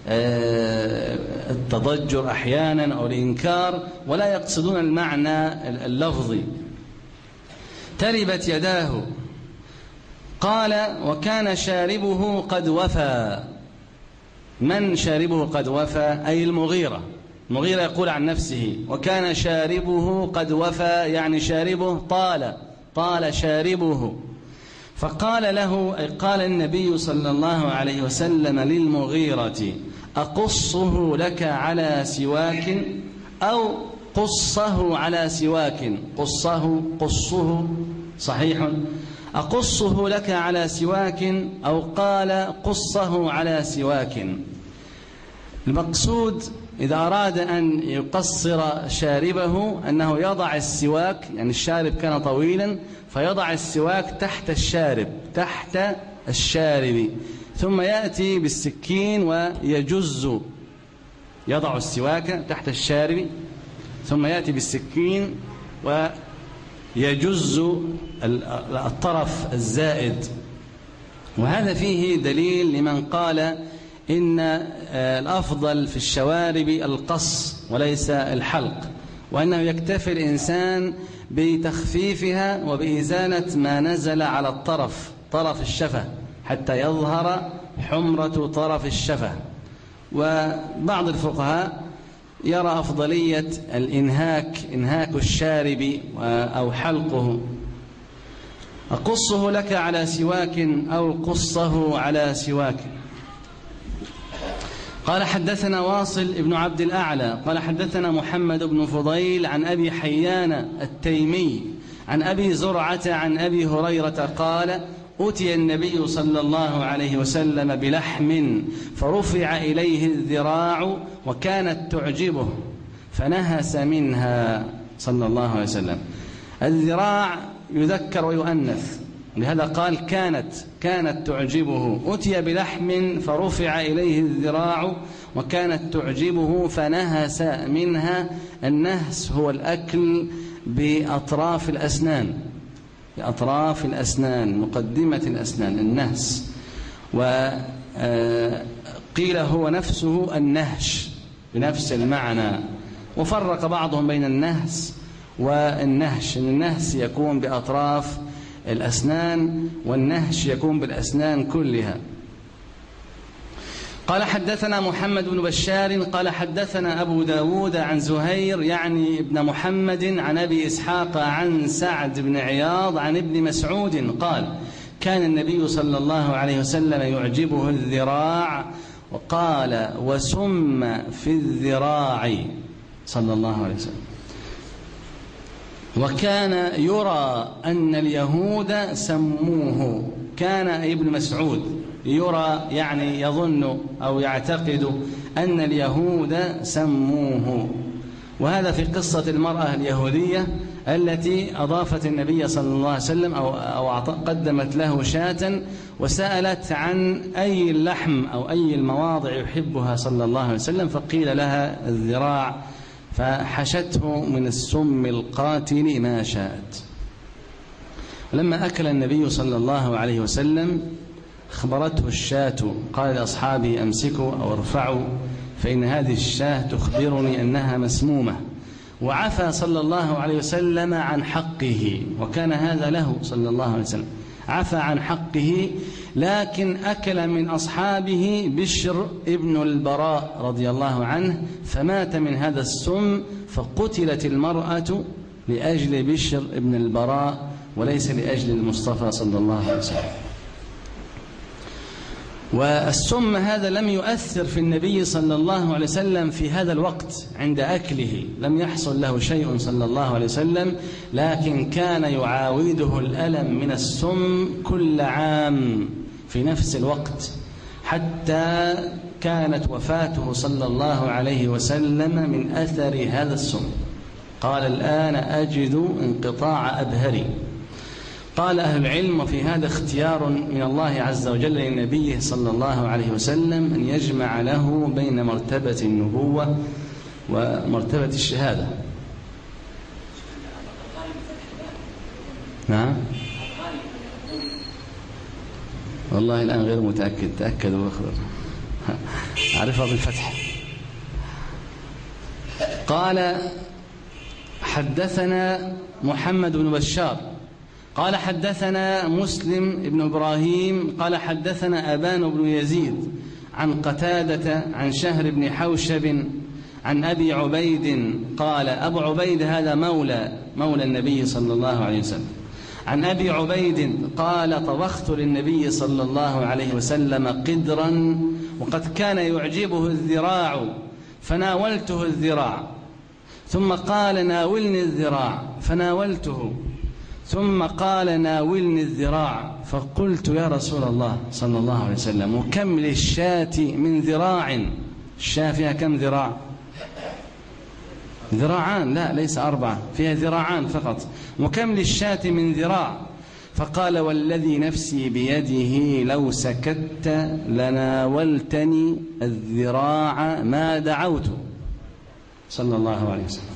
التضجر أحيانا أو الإنكار، ولا يقصدون المعنى اللفظي. تربت يداه. قال وكان شاربه قد وفى. من شاربه قد وفى؟ أي المغيرة. المغيرة يقول عن نفسه وكان شاربه قد وفى، يعني شاربه طال شاربه. فقال له، أي قال النبي صلى الله عليه وسلم للمغيرة أقصه لك على سواك أو قصه على سواك؟ قصه صحيح، أقصه لك على سواك، أو قال قصه على سواك. المقصود إذا أراد أن يقصر شاربه أنه يضع السواك، يعني الشارب كان طويلا فيضع السواك تحت الشارب، ثم يأتي بالسكين ويجز، يضع السواك تحت الشارب ثم يأتي بالسكين ويجز الطرف الزائد. وهذا فيه دليل لمن قال إن الأفضل في الشوارب القص وليس الحلق، وأنه يكتفي الإنسان بتخفيفها وبإزالة ما نزل على طرف الشفة حتى يظهر حمرة طرف الشفة. وبعض الفقهاء يرى أفضلية إنهاك الشارب أو حلقه. أقصه لك على سواك أو قصه على سواك. قال حدثنا واصل ابن عبد الأعلى قال حدثنا محمد بن فضيل عن أبي حيان التيمي عن أبي زرعة عن أبي هريرة قال أتي النبي صلى الله عليه وسلم بلحم فرفع إليه الذراع وكانت تعجبه فنهس منها صلى الله عليه وسلم. الذراع يذكر ويؤنث، لهذا قال كانت تعجبه. أتي بلحم فرفع إليه الذراع وكانت تعجبه فنهس منها. النهس هو الأكل بأطراف الأسنان، مقدمة الأسنان، النهس. وقيل هو نفسه النهش بنفس المعنى. وفرق بعضهم بين النهس والنهش، النهس يكون بأطراف الأسنان والنهش يكون بالأسنان كلها. قال حدثنا محمد بن بشار قال حدثنا أبو داود عن زهير يعني ابن محمد عن أبي إسحاق عن سعد بن عياض عن ابن مسعود قال كان النبي صلى الله عليه وسلم يعجبه الذراع، وقال وسم في الذراع صلى الله عليه وسلم. وكان يرى أن اليهود سموه. كان ابن مسعود يرى يعني يظن أو يعتقد أن اليهود سموه. وهذا في قصة المرأة اليهودية التي أضافت النبي صلى الله عليه وسلم أو قدمت له شاة وسألت عن أي اللحم أو أي المواضع يحبها صلى الله عليه وسلم، فقيل لها الذراع، فحشته من السم القاتل ما شاءت. لما أكل النبي صلى الله عليه وسلم أخبرته الشاة، قال لأصحابه أمسكوا أو ارفعوا فإن هذه الشاة تخبرني أنها مسمومة. وعفى صلى الله عليه وسلم عن حقه، وكان هذا له صلى الله عليه وسلم، عفى عن حقه. لكن أكل من أصحابه بشر ابن البراء رضي الله عنه فمات من هذا السم، فقتلت المرأة لأجل بشر ابن البراء وليس لأجل المصطفى صلى الله عليه وسلم. والسم هذا لم يؤثر في النبي صلى الله عليه وسلم في هذا الوقت عند أكله، لم يحصل له شيء صلى الله عليه وسلم، لكن كان يعاوده الألم من السم كل عام في نفس الوقت، حتى كانت وفاته صلى الله عليه وسلم من أثر هذا السم. قال: الآن أجد انقطاع أبهري. قال أهل العلم: وفي هذا اختيار من الله عز وجل لنبيه صلى الله عليه وسلم أن يجمع له بين مرتبة النبوة ومرتبة الشهادة. نعم، والله الآن غير متأكد، تأكدوا وأخبر أعرفها بالفتح. قال: حدثنا محمد بن بشار قال حدثنا مسلم بن إبراهيم قال حدثنا أبان بن يزيد عن قتادة عن شهر بن حوشب عن أبي عبيد قال. أبو عبيد هذا مولى النبي صلى الله عليه وسلم. عن أبي عبيد قال: طبخت للنبي صلى الله عليه وسلم قدرا وقد كان يعجبه الذراع فناولته الذراع، ثم قال: ناولني الذراع فناولته، ثم قال: ناولني الذراع، فقلت: يا رسول الله صلى الله عليه وسلم وكم للشاة من ذراع؟ الشاة فيها كم ذراع؟ ذراعان، لا ليس 4، فيها ذراعان فقط. وكم للشاة من ذراع؟ فقال: والذي نفسي بيده لو سكت لناولتني الذراع ما دعوت، صلى الله عليه وسلم.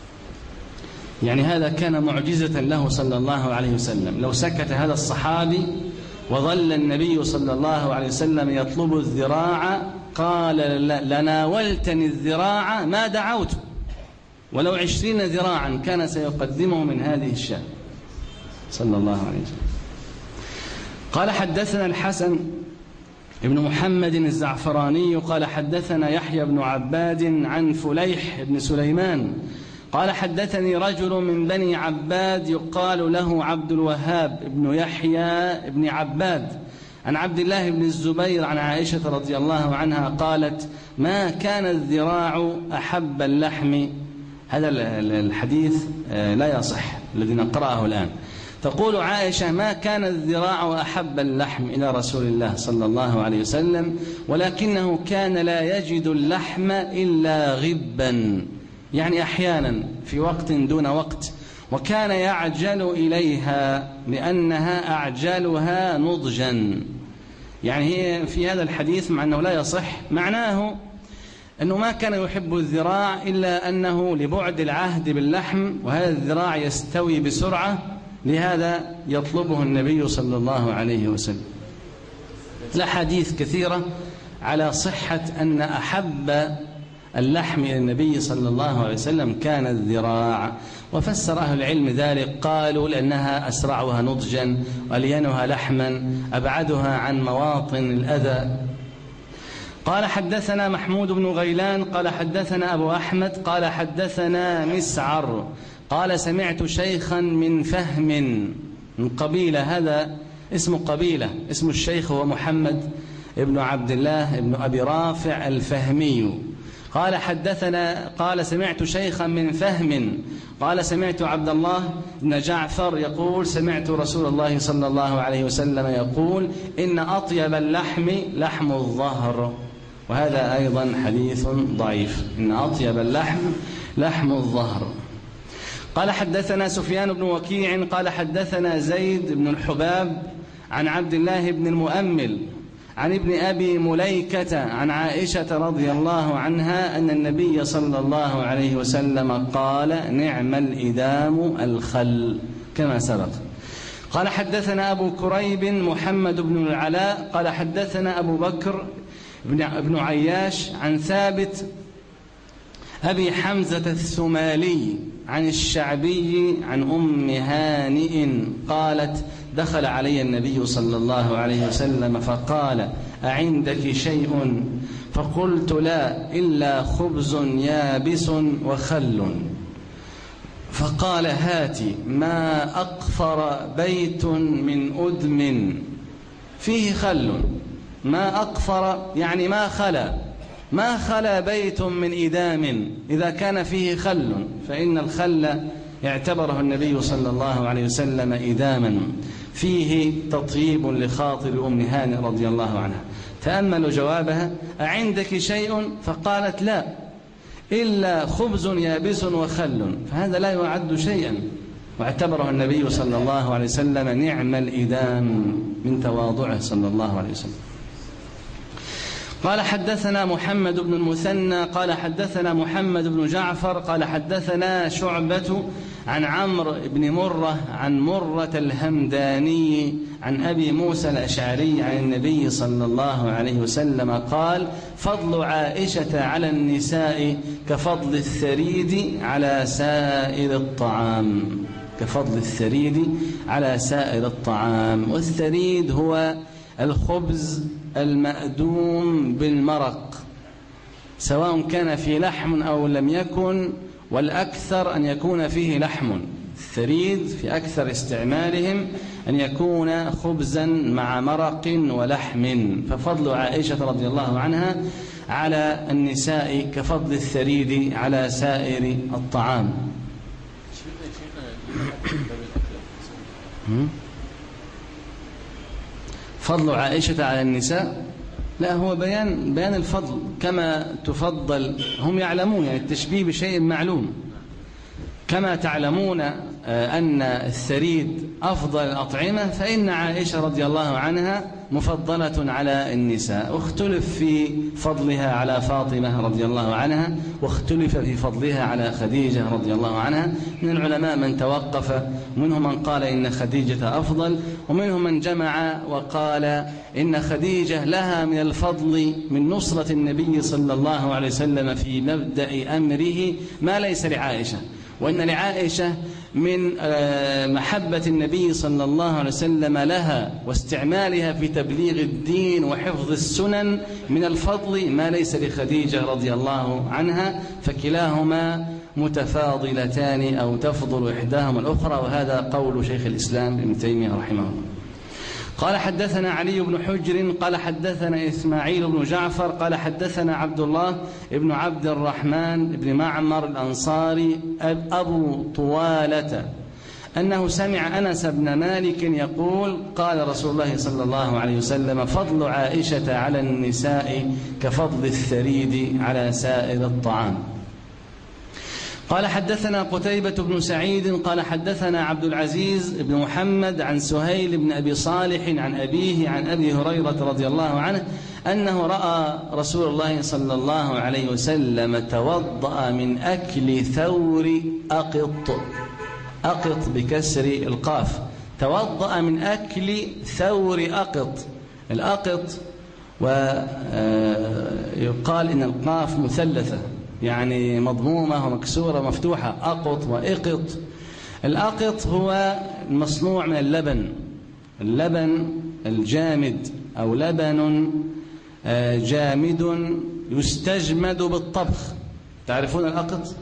يعني هذا كان معجزة له صلى الله عليه وسلم. لو سكت هذا الصحابي وظل النبي صلى الله عليه وسلم يطلب الذراع قال: لناولتني الذراع ما دعوت، ولو 20 ذراعا كان سيقدمه من هذه الشاة، صلى الله عليه وسلم. قال: حدثنا الحسن ابن محمد الزعفراني قال حدثنا يحيى بن عباد عن فليح بن سليمان قال: حدثني رجل من بني عباد يقال له عبد الوهاب بن يحيى بن عباد عن عبد الله بن الزبير عن عائشة رضي الله عنها قالت: ما كان الذراع أحب اللحم. هذا الحديث لا يصح الذي نقرأه الآن. تقول عائشة: ما كان الذراع أحب اللحم إلى رسول الله صلى الله عليه وسلم، ولكنه كان لا يجد اللحم إلا غبا، يعني أحيانا في وقت دون وقت، وكان يعجل إليها لأنها أعجلها نضجا. يعني هي في هذا الحديث مع أنه لا يصح معناه أنه ما كان يحب الذراع إلا أنه لبعد العهد باللحم، وهذا الذراع يستوي بسرعة، لهذا يطلبه النبي صلى الله عليه وسلم. الأحاديث كثيرة على صحة أن أحب اللحم إلى النبي صلى الله عليه وسلم كان الذراع، وفسر أهل العلم ذلك قالوا: لأنها أسرعها نضجا وألينها لحما أبعدها عن مواطن الأذى. قال: حدثنا محمود بن غيلان قال حدثنا أبو أحمد قال حدثنا مسعر قال: سمعت شيخا من فهم من قبيلة، هذا اسم قبيلة، اسم الشيخ هو محمد ابن عبد الله ابن أبي رافع الفهمي. قال: سمعت شيخا من فهم قال: سمعت عبد الله بن جعفر يقول: سمعت رسول الله صلى الله عليه وسلم يقول: إن أطيب اللحم لحم الظهر. وهذا أيضا حديث ضعيف، إن أطيب اللحم لحم الظهر. قال: حدثنا سفيان بن وكيع قال حدثنا زيد بن الحباب عن عبد الله بن المؤمل عن ابن أبي مليكة عن عائشة رضي الله عنها أن النبي صلى الله عليه وسلم قال: نعم الإدام الخل، كما سبق. قال: حدثنا أبو كريب محمد بن العلاء قال حدثنا أبو بكر بن عياش عن ثابت أبي حمزة الثمالي عن الشعبي عن أم هانئ قالت: دخل علي النبي صلى الله عليه وسلم فقال: أعندك شيء؟ فقلت: لا، إلا خبز يابس وخل. فقال هاتي ما أقفر بيت من أدم فيه خل. ما أقفر يعني ما خلا بيت من إدام إذا كان فيه خل، فإن الخل اعتبره النبي صلى الله عليه وسلم إداما فيه تطيب لخاطر أم هانئ رضي الله عنها. تأملوا جوابها: أعندك شيء؟ فقالت: لا، إلا خبز يابس وخل. فهذا لا يعد شيئا، واعتبره النبي صلى الله عليه وسلم نعم الإدام من تواضعه صلى الله عليه وسلم. قال حدثنا محمد بن المثنى قال حدثنا محمد بن جعفر قال حدثنا شعبة عن عمرو بن مرة عن مرة الهمداني عن أبي موسى الأشعري عن النبي صلى الله عليه وسلم قال: فضل عائشة على النساء كفضل الثريد على سائر الطعام. كفضل الثريد على سائر الطعام. والثريد هو الخبز المأدوم بالمرق، سواء كان فيه لحم أو لم يكن، والأكثر أن يكون فيه لحم. الثريد في أكثر استعمالهم أن يكون خبزا مع مرق ولحم. ففضل عائشة رضي الله عنها على النساء كفضل الثريد على سائر الطعام. فضل عائشة على النساء لا، هو بيان الفضل كما تفضل. هم يعلمون، يعني التشبيه بشيء معلوم. كما تعلمون أن الثريد أفضل الأطعمة، فإن عائشة رضي الله عنها مفضلة على النساء. واختلف في فضلها على فاطمة رضي الله عنها، واختلف في فضلها على خديجة رضي الله عنها. من العلماء من توقف، ومنهم من قال إن خديجة أفضل، ومنهم من جمع وقال إن خديجة لها من الفضل من نصرة النبي صلى الله عليه وسلم في مبدأ أمره ما ليس لعائشة، وإن لعائشة من محبة النبي صلى الله عليه وسلم لها واستعمالها في تبليغ الدين وحفظ السنن من الفضل ما ليس لخديجة رضي الله عنها. فكلاهما متفاضلتان أو تفضل إحداهما الأخرى، وهذا قول شيخ الإسلام ابن تيمية رحمه الله. قال حدثنا علي بن حجر قال حدثنا إسماعيل بن جعفر قال حدثنا عبد الله بن عبد الرحمن بن معمر الأنصاري أبو طوالة أنه سمع أنس بن مالك يقول: قال رسول الله صلى الله عليه وسلم: فضل عائشة على النساء كفضل الثريد على سائر الطعام. قال حدثنا قتيبة بن سعيد قال حدثنا عبد العزيز بن محمد عن سهيل بن أبي صالح عن أبيه عن أبي هريرة رضي الله عنه أنه رأى رسول الله صلى الله عليه وسلم توضأ من أكل ثور أقط بكسر القاف. توضأ من أكل ثور أقط. الأقط ويقال إن القاف مثلثة، يعني مضمومة ومكسورة مفتوحة، أقط وإقط. الأقط هو المصنوع من اللبن الجامد، أو لبن جامد يستجمد بالطبخ. تعرفون الأقط؟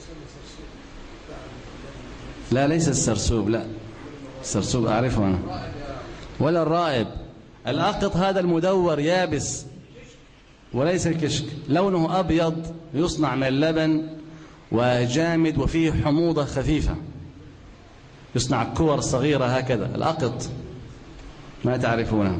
لا، ليس السرسوب، لا، السرسوب أعرفه أنا، ولا الرائب. الأقط هذا المدور يابس وليس الكشك، لونه أبيض، يصنع من اللبن وجامد وفيه حموضة خفيفة، يصنع كور صغيرة هكذا. الأقط ما تعرفونه،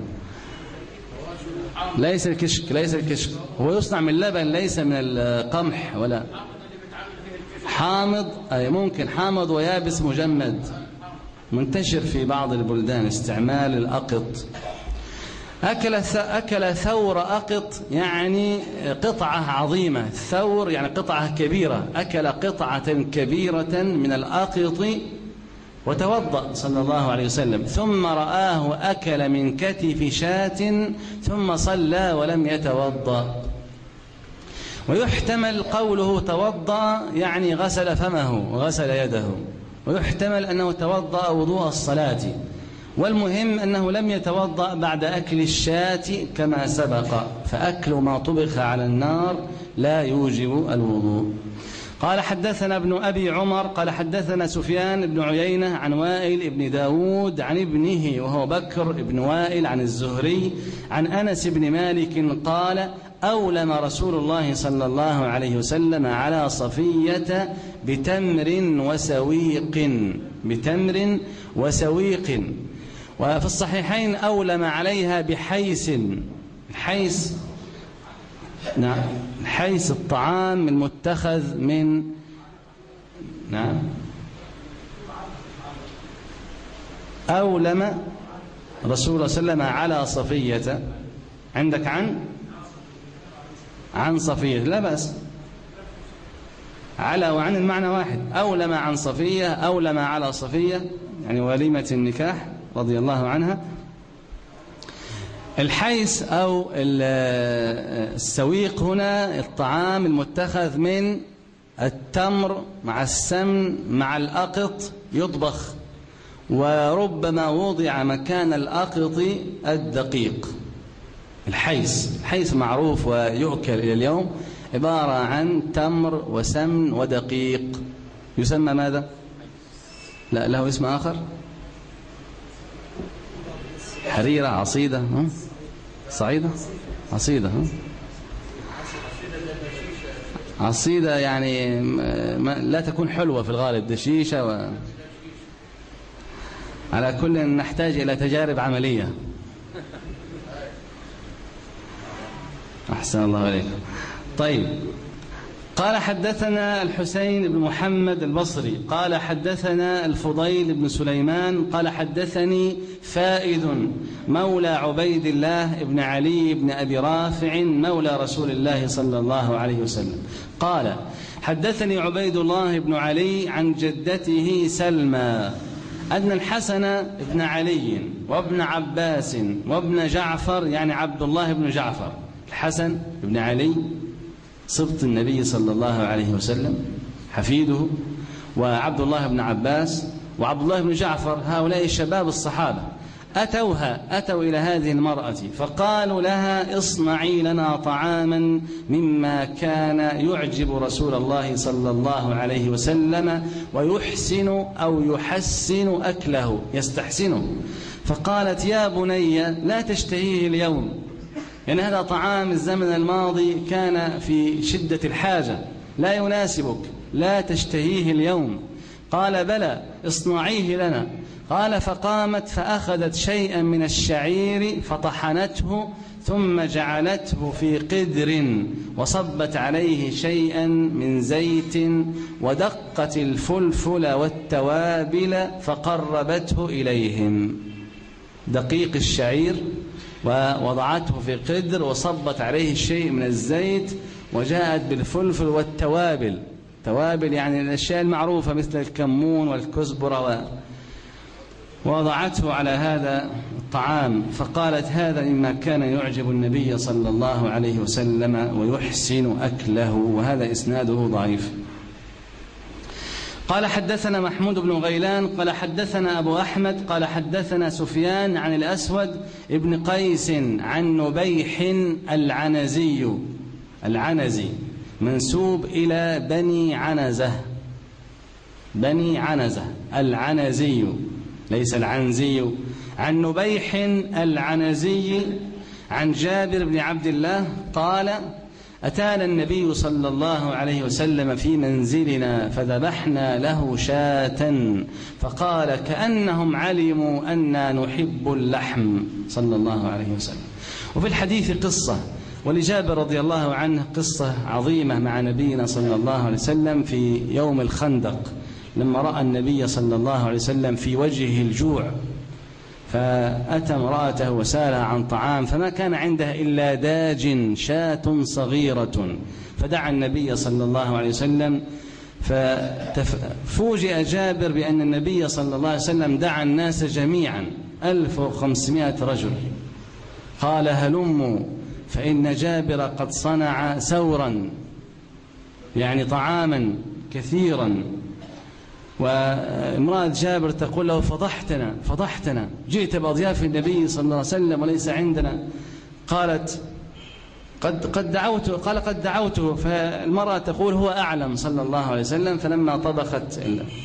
ليس الكشك، هو يصنع من اللبن ليس من القمح ولا حامض. أي ممكن حامض ويابس مجمد، منتشر في بعض البلدان استعمال الأقط. أكل ثور أقط يعني قطعة عظيمة، الثور يعني قطعة كبيرة، أكل قطعة كبيرة من الأقط وتوضأ صلى الله عليه وسلم، ثم رآه أكل من كتف شاة ثم صلى ولم يتوضأ. ويحتمل قوله توضأ يعني غسل فمه وغسل يده، ويحتمل أنه توضأ وضوء الصلاة، والمهم أنه لم يتوضأ بعد أكل الشاة كما سبق، فأكل ما طبخ على النار لا يوجب الوضوء. قال حدثنا ابن أبي عمر قال حدثنا سفيان بن عيينة عن وائل بن داود عن ابنه وهو بكر بن وائل عن الزهري عن أنس بن مالك قال أولم رسول الله صلى الله عليه وسلم على صفية بتمر وسويق وفي الصحيحين أولم عليها بحيس. الحيس نعم حيث الطعام المتخذ من نعم أولم رسول الله صلى الله عليه وسلم على صفية. عندك عن صفية لا بأس، على وعن المعنى واحد. أولم عن صفية أولم على صفية يعني وليمة النكاح رضي الله عنها. الحيس أو السويق هنا الطعام المتخذ من التمر مع السمن مع الأقط يطبخ، وربما وضع مكان الأقط الدقيق. الحيس معروف ويؤكل إلى اليوم، عبارة عن تمر وسمن ودقيق، يسمى ماذا؟ لا له اسم آخر، حريرة، عصيدة، صعيدة، عصيدة، عصيدة يعني لا تكون حلوة في الغالب، دشيشة على كل نحتاج إلى تجارب عملية. أحسن الله عليكم. طيب، قال حدثنا الحسين بن محمد البصري قال حدثنا الفضيل بن سليمان قال حدثني فائد مولى عبيد الله بن علي بن أبي رافع مولى رسول الله صلى الله عليه وسلم قال حدثني عبيد الله بن علي عن جدته سلمى أن الحسن بن علي وابن عباس وابن جعفر، يعني عبد الله بن جعفر، الحسن بن علي صبت النبي صلى الله عليه وسلم حفيده، وعبد الله بن عباس وعبد الله بن جعفر، هؤلاء الشباب الصحابة أتوا إلى هذه المرأة فقالوا لها اصنعي لنا طعاما مما كان يعجب رسول الله صلى الله عليه وسلم ويحسن أو يحسن أكله، يستحسنه. فقالت يا بني لا تشتهيه اليوم، يعني هذا طعام الزمن الماضي كان في شدة الحاجة، لا يناسبك، لا تشتهيه اليوم. قال بلى اصنعيه لنا. قال فقامت فأخذت شيئا من الشعير فطحنته ثم جعلته في قدر وصبت عليه شيئا من زيت ودقت الفلفل والتوابل فقربته إليهم. دقيق الشعير ووضعته في قدر وصبت عليه شيء من الزيت وجاءت بالفلفل والتوابل، توابل يعني الأشياء المعروفة مثل الكمون والكزبرة، ووضعته على هذا الطعام. فقالت هذا مما كان يعجب النبي صلى الله عليه وسلم ويحسن أكله، وهذا إسناده ضعيف. قال حدثنا محمود بن غيلان قال حدثنا أبو أحمد قال حدثنا سفيان عن الأسود ابن قيس عن نبيح العنزي منسوب إلى بني عنزة العنزي ليس العنزي، عن نبيح العنزي عن جابر بن عبد الله قال أتانا النبي صلى الله عليه وسلم في منزلنا فذبحنا له شاة فقال كأنهم علموا أننا نحب اللحم صلى الله عليه وسلم. وفي الحديث قصة، ولجابر رضي الله عنه قصة عظيمة مع نبينا صلى الله عليه وسلم في يوم الخندق، لما رأى النبي صلى الله عليه وسلم في وجهه الجوع فأتى امرأته وسألها عن طعام فما كان عندها إلا داج شاة صغيرة، فدعا النبي صلى الله عليه وسلم. ففوجئ جابر بأن النبي صلى الله عليه وسلم دعا الناس جميعا 1500 رجل. قال هلموا فإن جابر قد صنع سورا، يعني طعاما كثيرا. وامرأة جابر تقول له فضحتنا جئت بأضياف النبي صلى الله عليه وسلم وليس عندنا. قالت قد دعوته، قال قد دعوته، فالمرأة تقول هو أعلم صلى الله عليه وسلم. فلما طبخت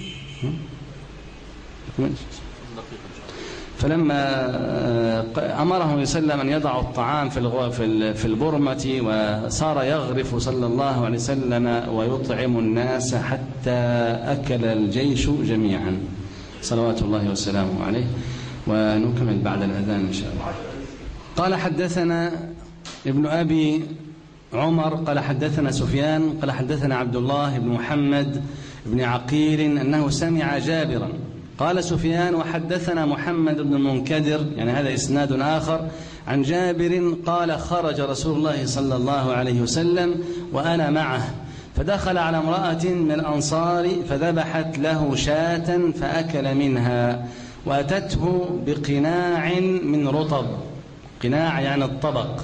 فلما أمره وسلم أن يضع الطعام في البرمة، وصار يغرف صلى الله عليه وسلم ويطعم الناس حتى أكل الجيش جميعا صلوات الله وسلامه عليه. ونكمل بعد الأذان إن شاء الله. قال حدثنا ابن أبي عمر قال حدثنا سفيان قال حدثنا عبد الله بن محمد بن عقيل أنه سمع جابرا. قال سفيان وحدثنا محمد بن المنكدر، يعني هذا إسناد آخر، عن جابر قال خرج رسول الله صلى الله عليه وسلم وأنا معه، فدخل على امرأة من الأنصار فذبحت له شاة فأكل منها، وأتته بقناع من رطب. قناع يعني الطبق،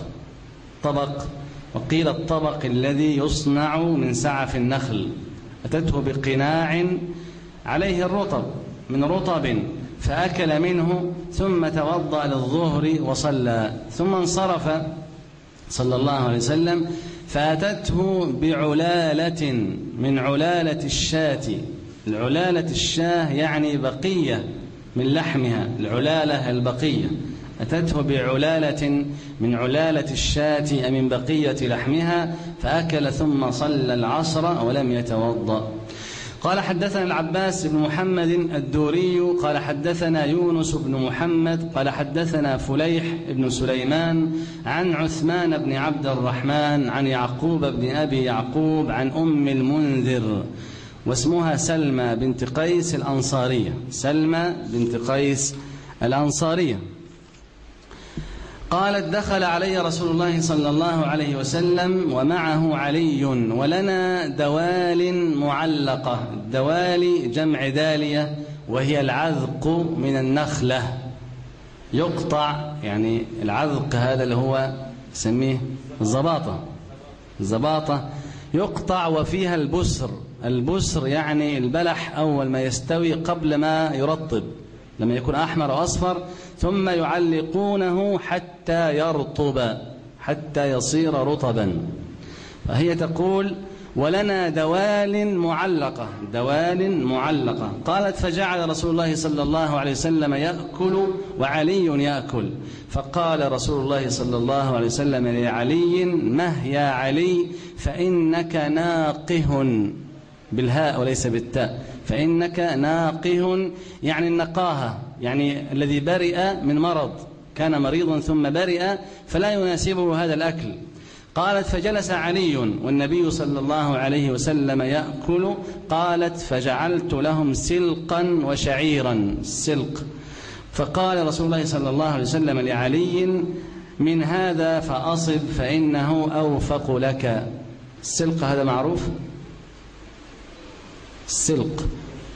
وقيل الطبق الذي يصنع من سعف النخل. أتته بقناع عليه الرطب من رطب فأكل منه، ثم توضأ للظهر وصلى، ثم انصرف صلى الله عليه وسلم فأتته بعلالة من علالة الشاة. العلالة الشاة يعني بقية من لحمها، العلالة البقية. أتته بعلالة من علالة الشاة من بقية لحمها فأكل، ثم صلى العصر ولم يتوضأ. قال حدثنا العباس بن محمد الدوري قال حدثنا يونس بن محمد قال حدثنا فليح بن سليمان عن عثمان بن عبد الرحمن عن يعقوب بن أبي يعقوب عن أم المنذر، واسمها سلمى بنت قيس الأنصارية. سلمى بنت قيس الأنصارية قالت دخل علي رسول الله صلى الله عليه وسلم ومعه علي ولنا دوال معلقة. الدوال جمع دالية، وهي العذق من النخلة، يقطع، يعني العذق هذا اللي هو يسميه الزباطة يقطع، وفيها البسر يعني البلح أول ما يستوي قبل ما يرطب، لما يكون أحمر وأصفر، ثم يعلقونه حتى يرطب، حتى يصير رطبا. فهي تقول ولنا دوال معلقة. قالت فجعل رسول الله صلى الله عليه وسلم يأكل وعلي يأكل، فقال رسول الله صلى الله عليه وسلم لعلي مه يا علي فإنك ناقه، بالهاء وليس بالتاء، فإنك ناقه يعني النقاهة، يعني الذي برئ من مرض، كان مريضا ثم برئ فلا يناسبه هذا الأكل. قالت فجلس علي والنبي صلى الله عليه وسلم يأكل. قالت فجعلت لهم سلقا وشعيرا، السلق. فقال رسول الله صلى الله عليه وسلم لعلي من هذا فأصب فإنه أوفق لك. السلق هذا معروف، السلق،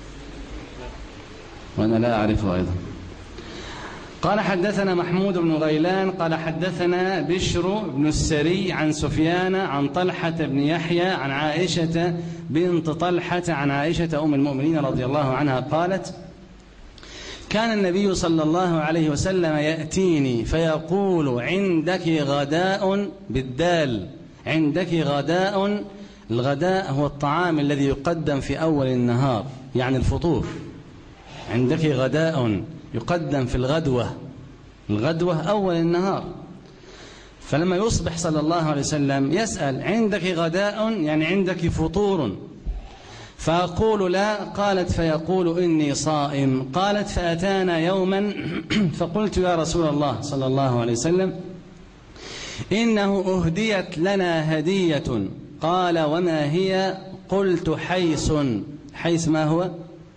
وأنا لا أعرفه أيضا. قال حدثنا محمود بن غيلان قال حدثنا بشر بن السري عن سفيان عن طلحة بن يحيى عن عائشة بنت طلحة عن عائشة أم المؤمنين رضي الله عنها قالت كان النبي صلى الله عليه وسلم يأتيني فيقول عندك غداء، بالدال، عندك غداء. الغداء هو الطعام الذي يقدم في أول النهار، يعني الفطور. عندك غداء يقدم في الغدوة أول النهار. فلما يصبح صلى الله عليه وسلم يسأل عندك غداء، يعني عندك فطور، فأقول لا. قالت فيقول إني صائم. قالت فأتانا يوما فقلت يا رسول الله صلى الله عليه وسلم إنه أهديت لنا هدية. قال وما هي؟ قلت حيس. حيس ما هو؟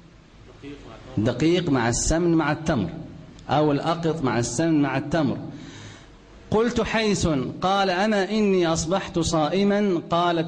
دقيق مع السمن مع التمر، أو الأقط مع السمن مع التمر. قلت حيس. قال أما إني أصبحت صائما. قالت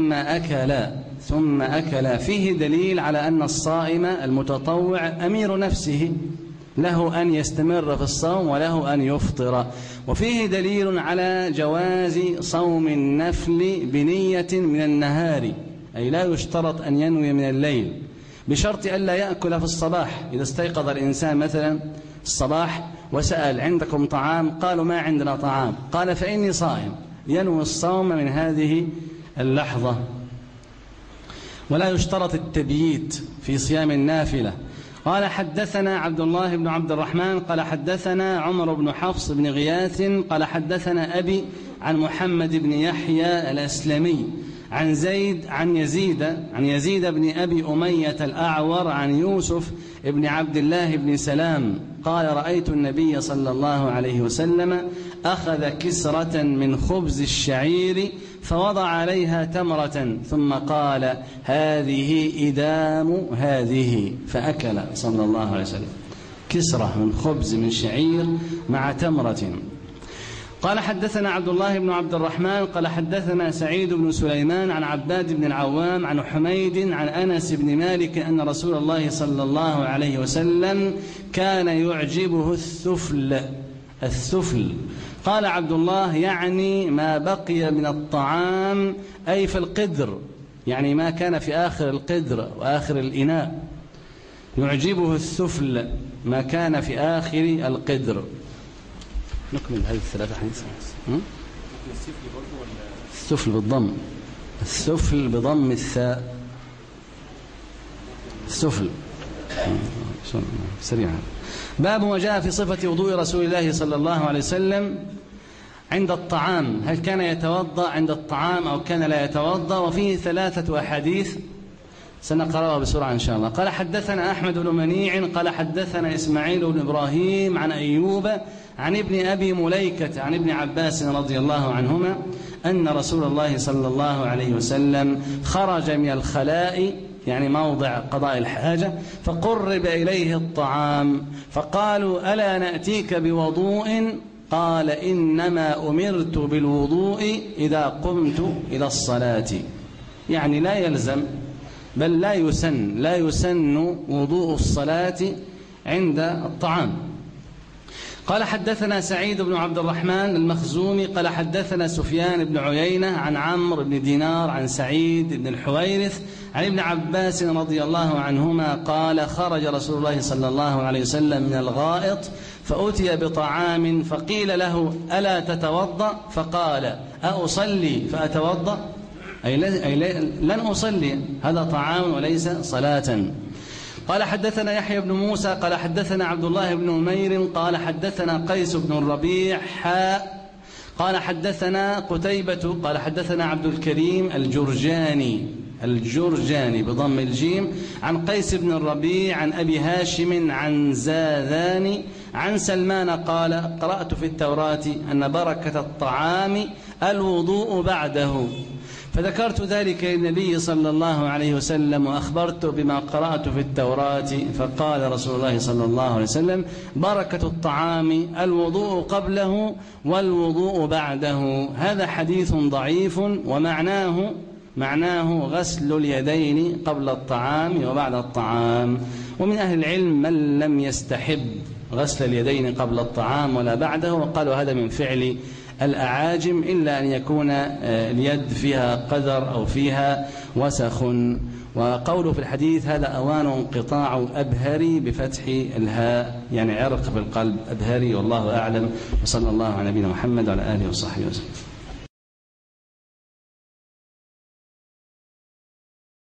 ثم أكل. فيه دليل على أن الصائم المتطوع أمير نفسه، له أن يستمر في الصوم وله أن يفطر. وفيه دليل على جواز صوم النفل بنية من النهار، أي لا يشترط أن ينوي من الليل، بشرط ألا يأكل في الصباح. إذا استيقظ الإنسان مثلا الصباح وسأل عندكم طعام؟ قالوا ما عندنا طعام. قال فإني صائم، ينوي الصوم من هذه اللحظة. ولا يشترط التبييت في صيام النافلة. قال حدثنا عبد الله بن عبد الرحمن قال حدثنا عمر بن حفص بن غياث قال حدثنا أبي عن محمد بن يحيى الأسلمي عن يزيد بن أبي أمية الأعور عن يوسف بن عبد الله بن سلام قال رأيت النبي صلى الله عليه وسلم أخذ كسرة من خبز الشعير فوضع عليها تمرة ثم قال هذه إدام هذه فأكل صلى الله عليه وسلم كسرة من خبز من شعير مع تمرة. قال حدثنا عبد الله بن عبد الرحمن قال حدثنا سعيد بن سليمان عن عباد بن العوام عن حميد عن أنس بن مالك أن رسول الله صلى الله عليه وسلم كان يعجبه الثفل. قال عبد الله يعني ما بقي من الطعام أي في القدر، يعني ما كان في آخر القدر وآخر الإناء. يعجبه الثفل ما كان في آخر القدر. نكمل هذه الثلاثة حديث. الثفل بالضم، الثفل بضم الثاء، الثفل. سريعا. باب ما جاء في صفة وضوء رسول الله صلى الله عليه وسلم عند الطعام، هل كان يتوضأ عند الطعام أو كان لا يتوضأ؟ وفيه 3 أحاديث سنقرأها بسرعة إن شاء الله. قال حدثنا أحمد بن منيع قال حدثنا إسماعيل بن إبراهيم عن أيوب عن ابن أبي مليكة عن ابن عباس رضي الله عنهما أن رسول الله صلى الله عليه وسلم خرج من الخلاء، يعني موضع قضاء الحاجة، فقرب إليه الطعام فقالوا ألا نأتيك بوضوء؟ قال إنما أمرت بالوضوء إذا قمت إلى الصلاة، يعني لا يلزم بل لا يسن وضوء الصلاة عند الطعام. قال حدثنا سعيد بن عبد الرحمن المخزومي قال حدثنا سفيان بن عيينة عن عمرو بن دينار عن سعيد بن الحويرث عن ابن عباس رضي الله عنهما قال خرج رسول الله صلى الله عليه وسلم من الغائط فأتي بطعام فقيل له ألا تتوضأ؟ فقال أصلي فأتوضأ؟ أي لن أصلي، هذا طعام وليس صلاة. قال حدثنا يحيى بن موسى قال حدثنا عبد الله بن أمير قال حدثنا قيس بن الربيع قال حدثنا قتيبة قال حدثنا عبد الكريم الجرجاني بضم الجيم عن قيس بن الربيع عن أبي هاشم عن زاذان عن سلمان قال قرأت في التوراة أن بركة الطعام الوضوء بعده، فذكرت ذلك للنبي صلى الله عليه وسلم وأخبرته بما قرأت في التوراة، فقال رسول الله صلى الله عليه وسلم بركة الطعام الوضوء قبله والوضوء بعده. هذا حديث ضعيف ومعناه غسل اليدين قبل الطعام وبعد الطعام. ومن أهل العلم من لم يستحب غسل اليدين قبل الطعام ولا بعده، وقالوا هذا من فعل الأعاجم إلا أن يكون اليد فيها قذر أو فيها وسخ. وقوله في الحديث هذا أوان انقطاع أبهري بفتح الهاء، يعني عرق في القلب أبهري، والله أعلم. وصلى الله على نبينا محمد وعلى آله وصحبه وسلم.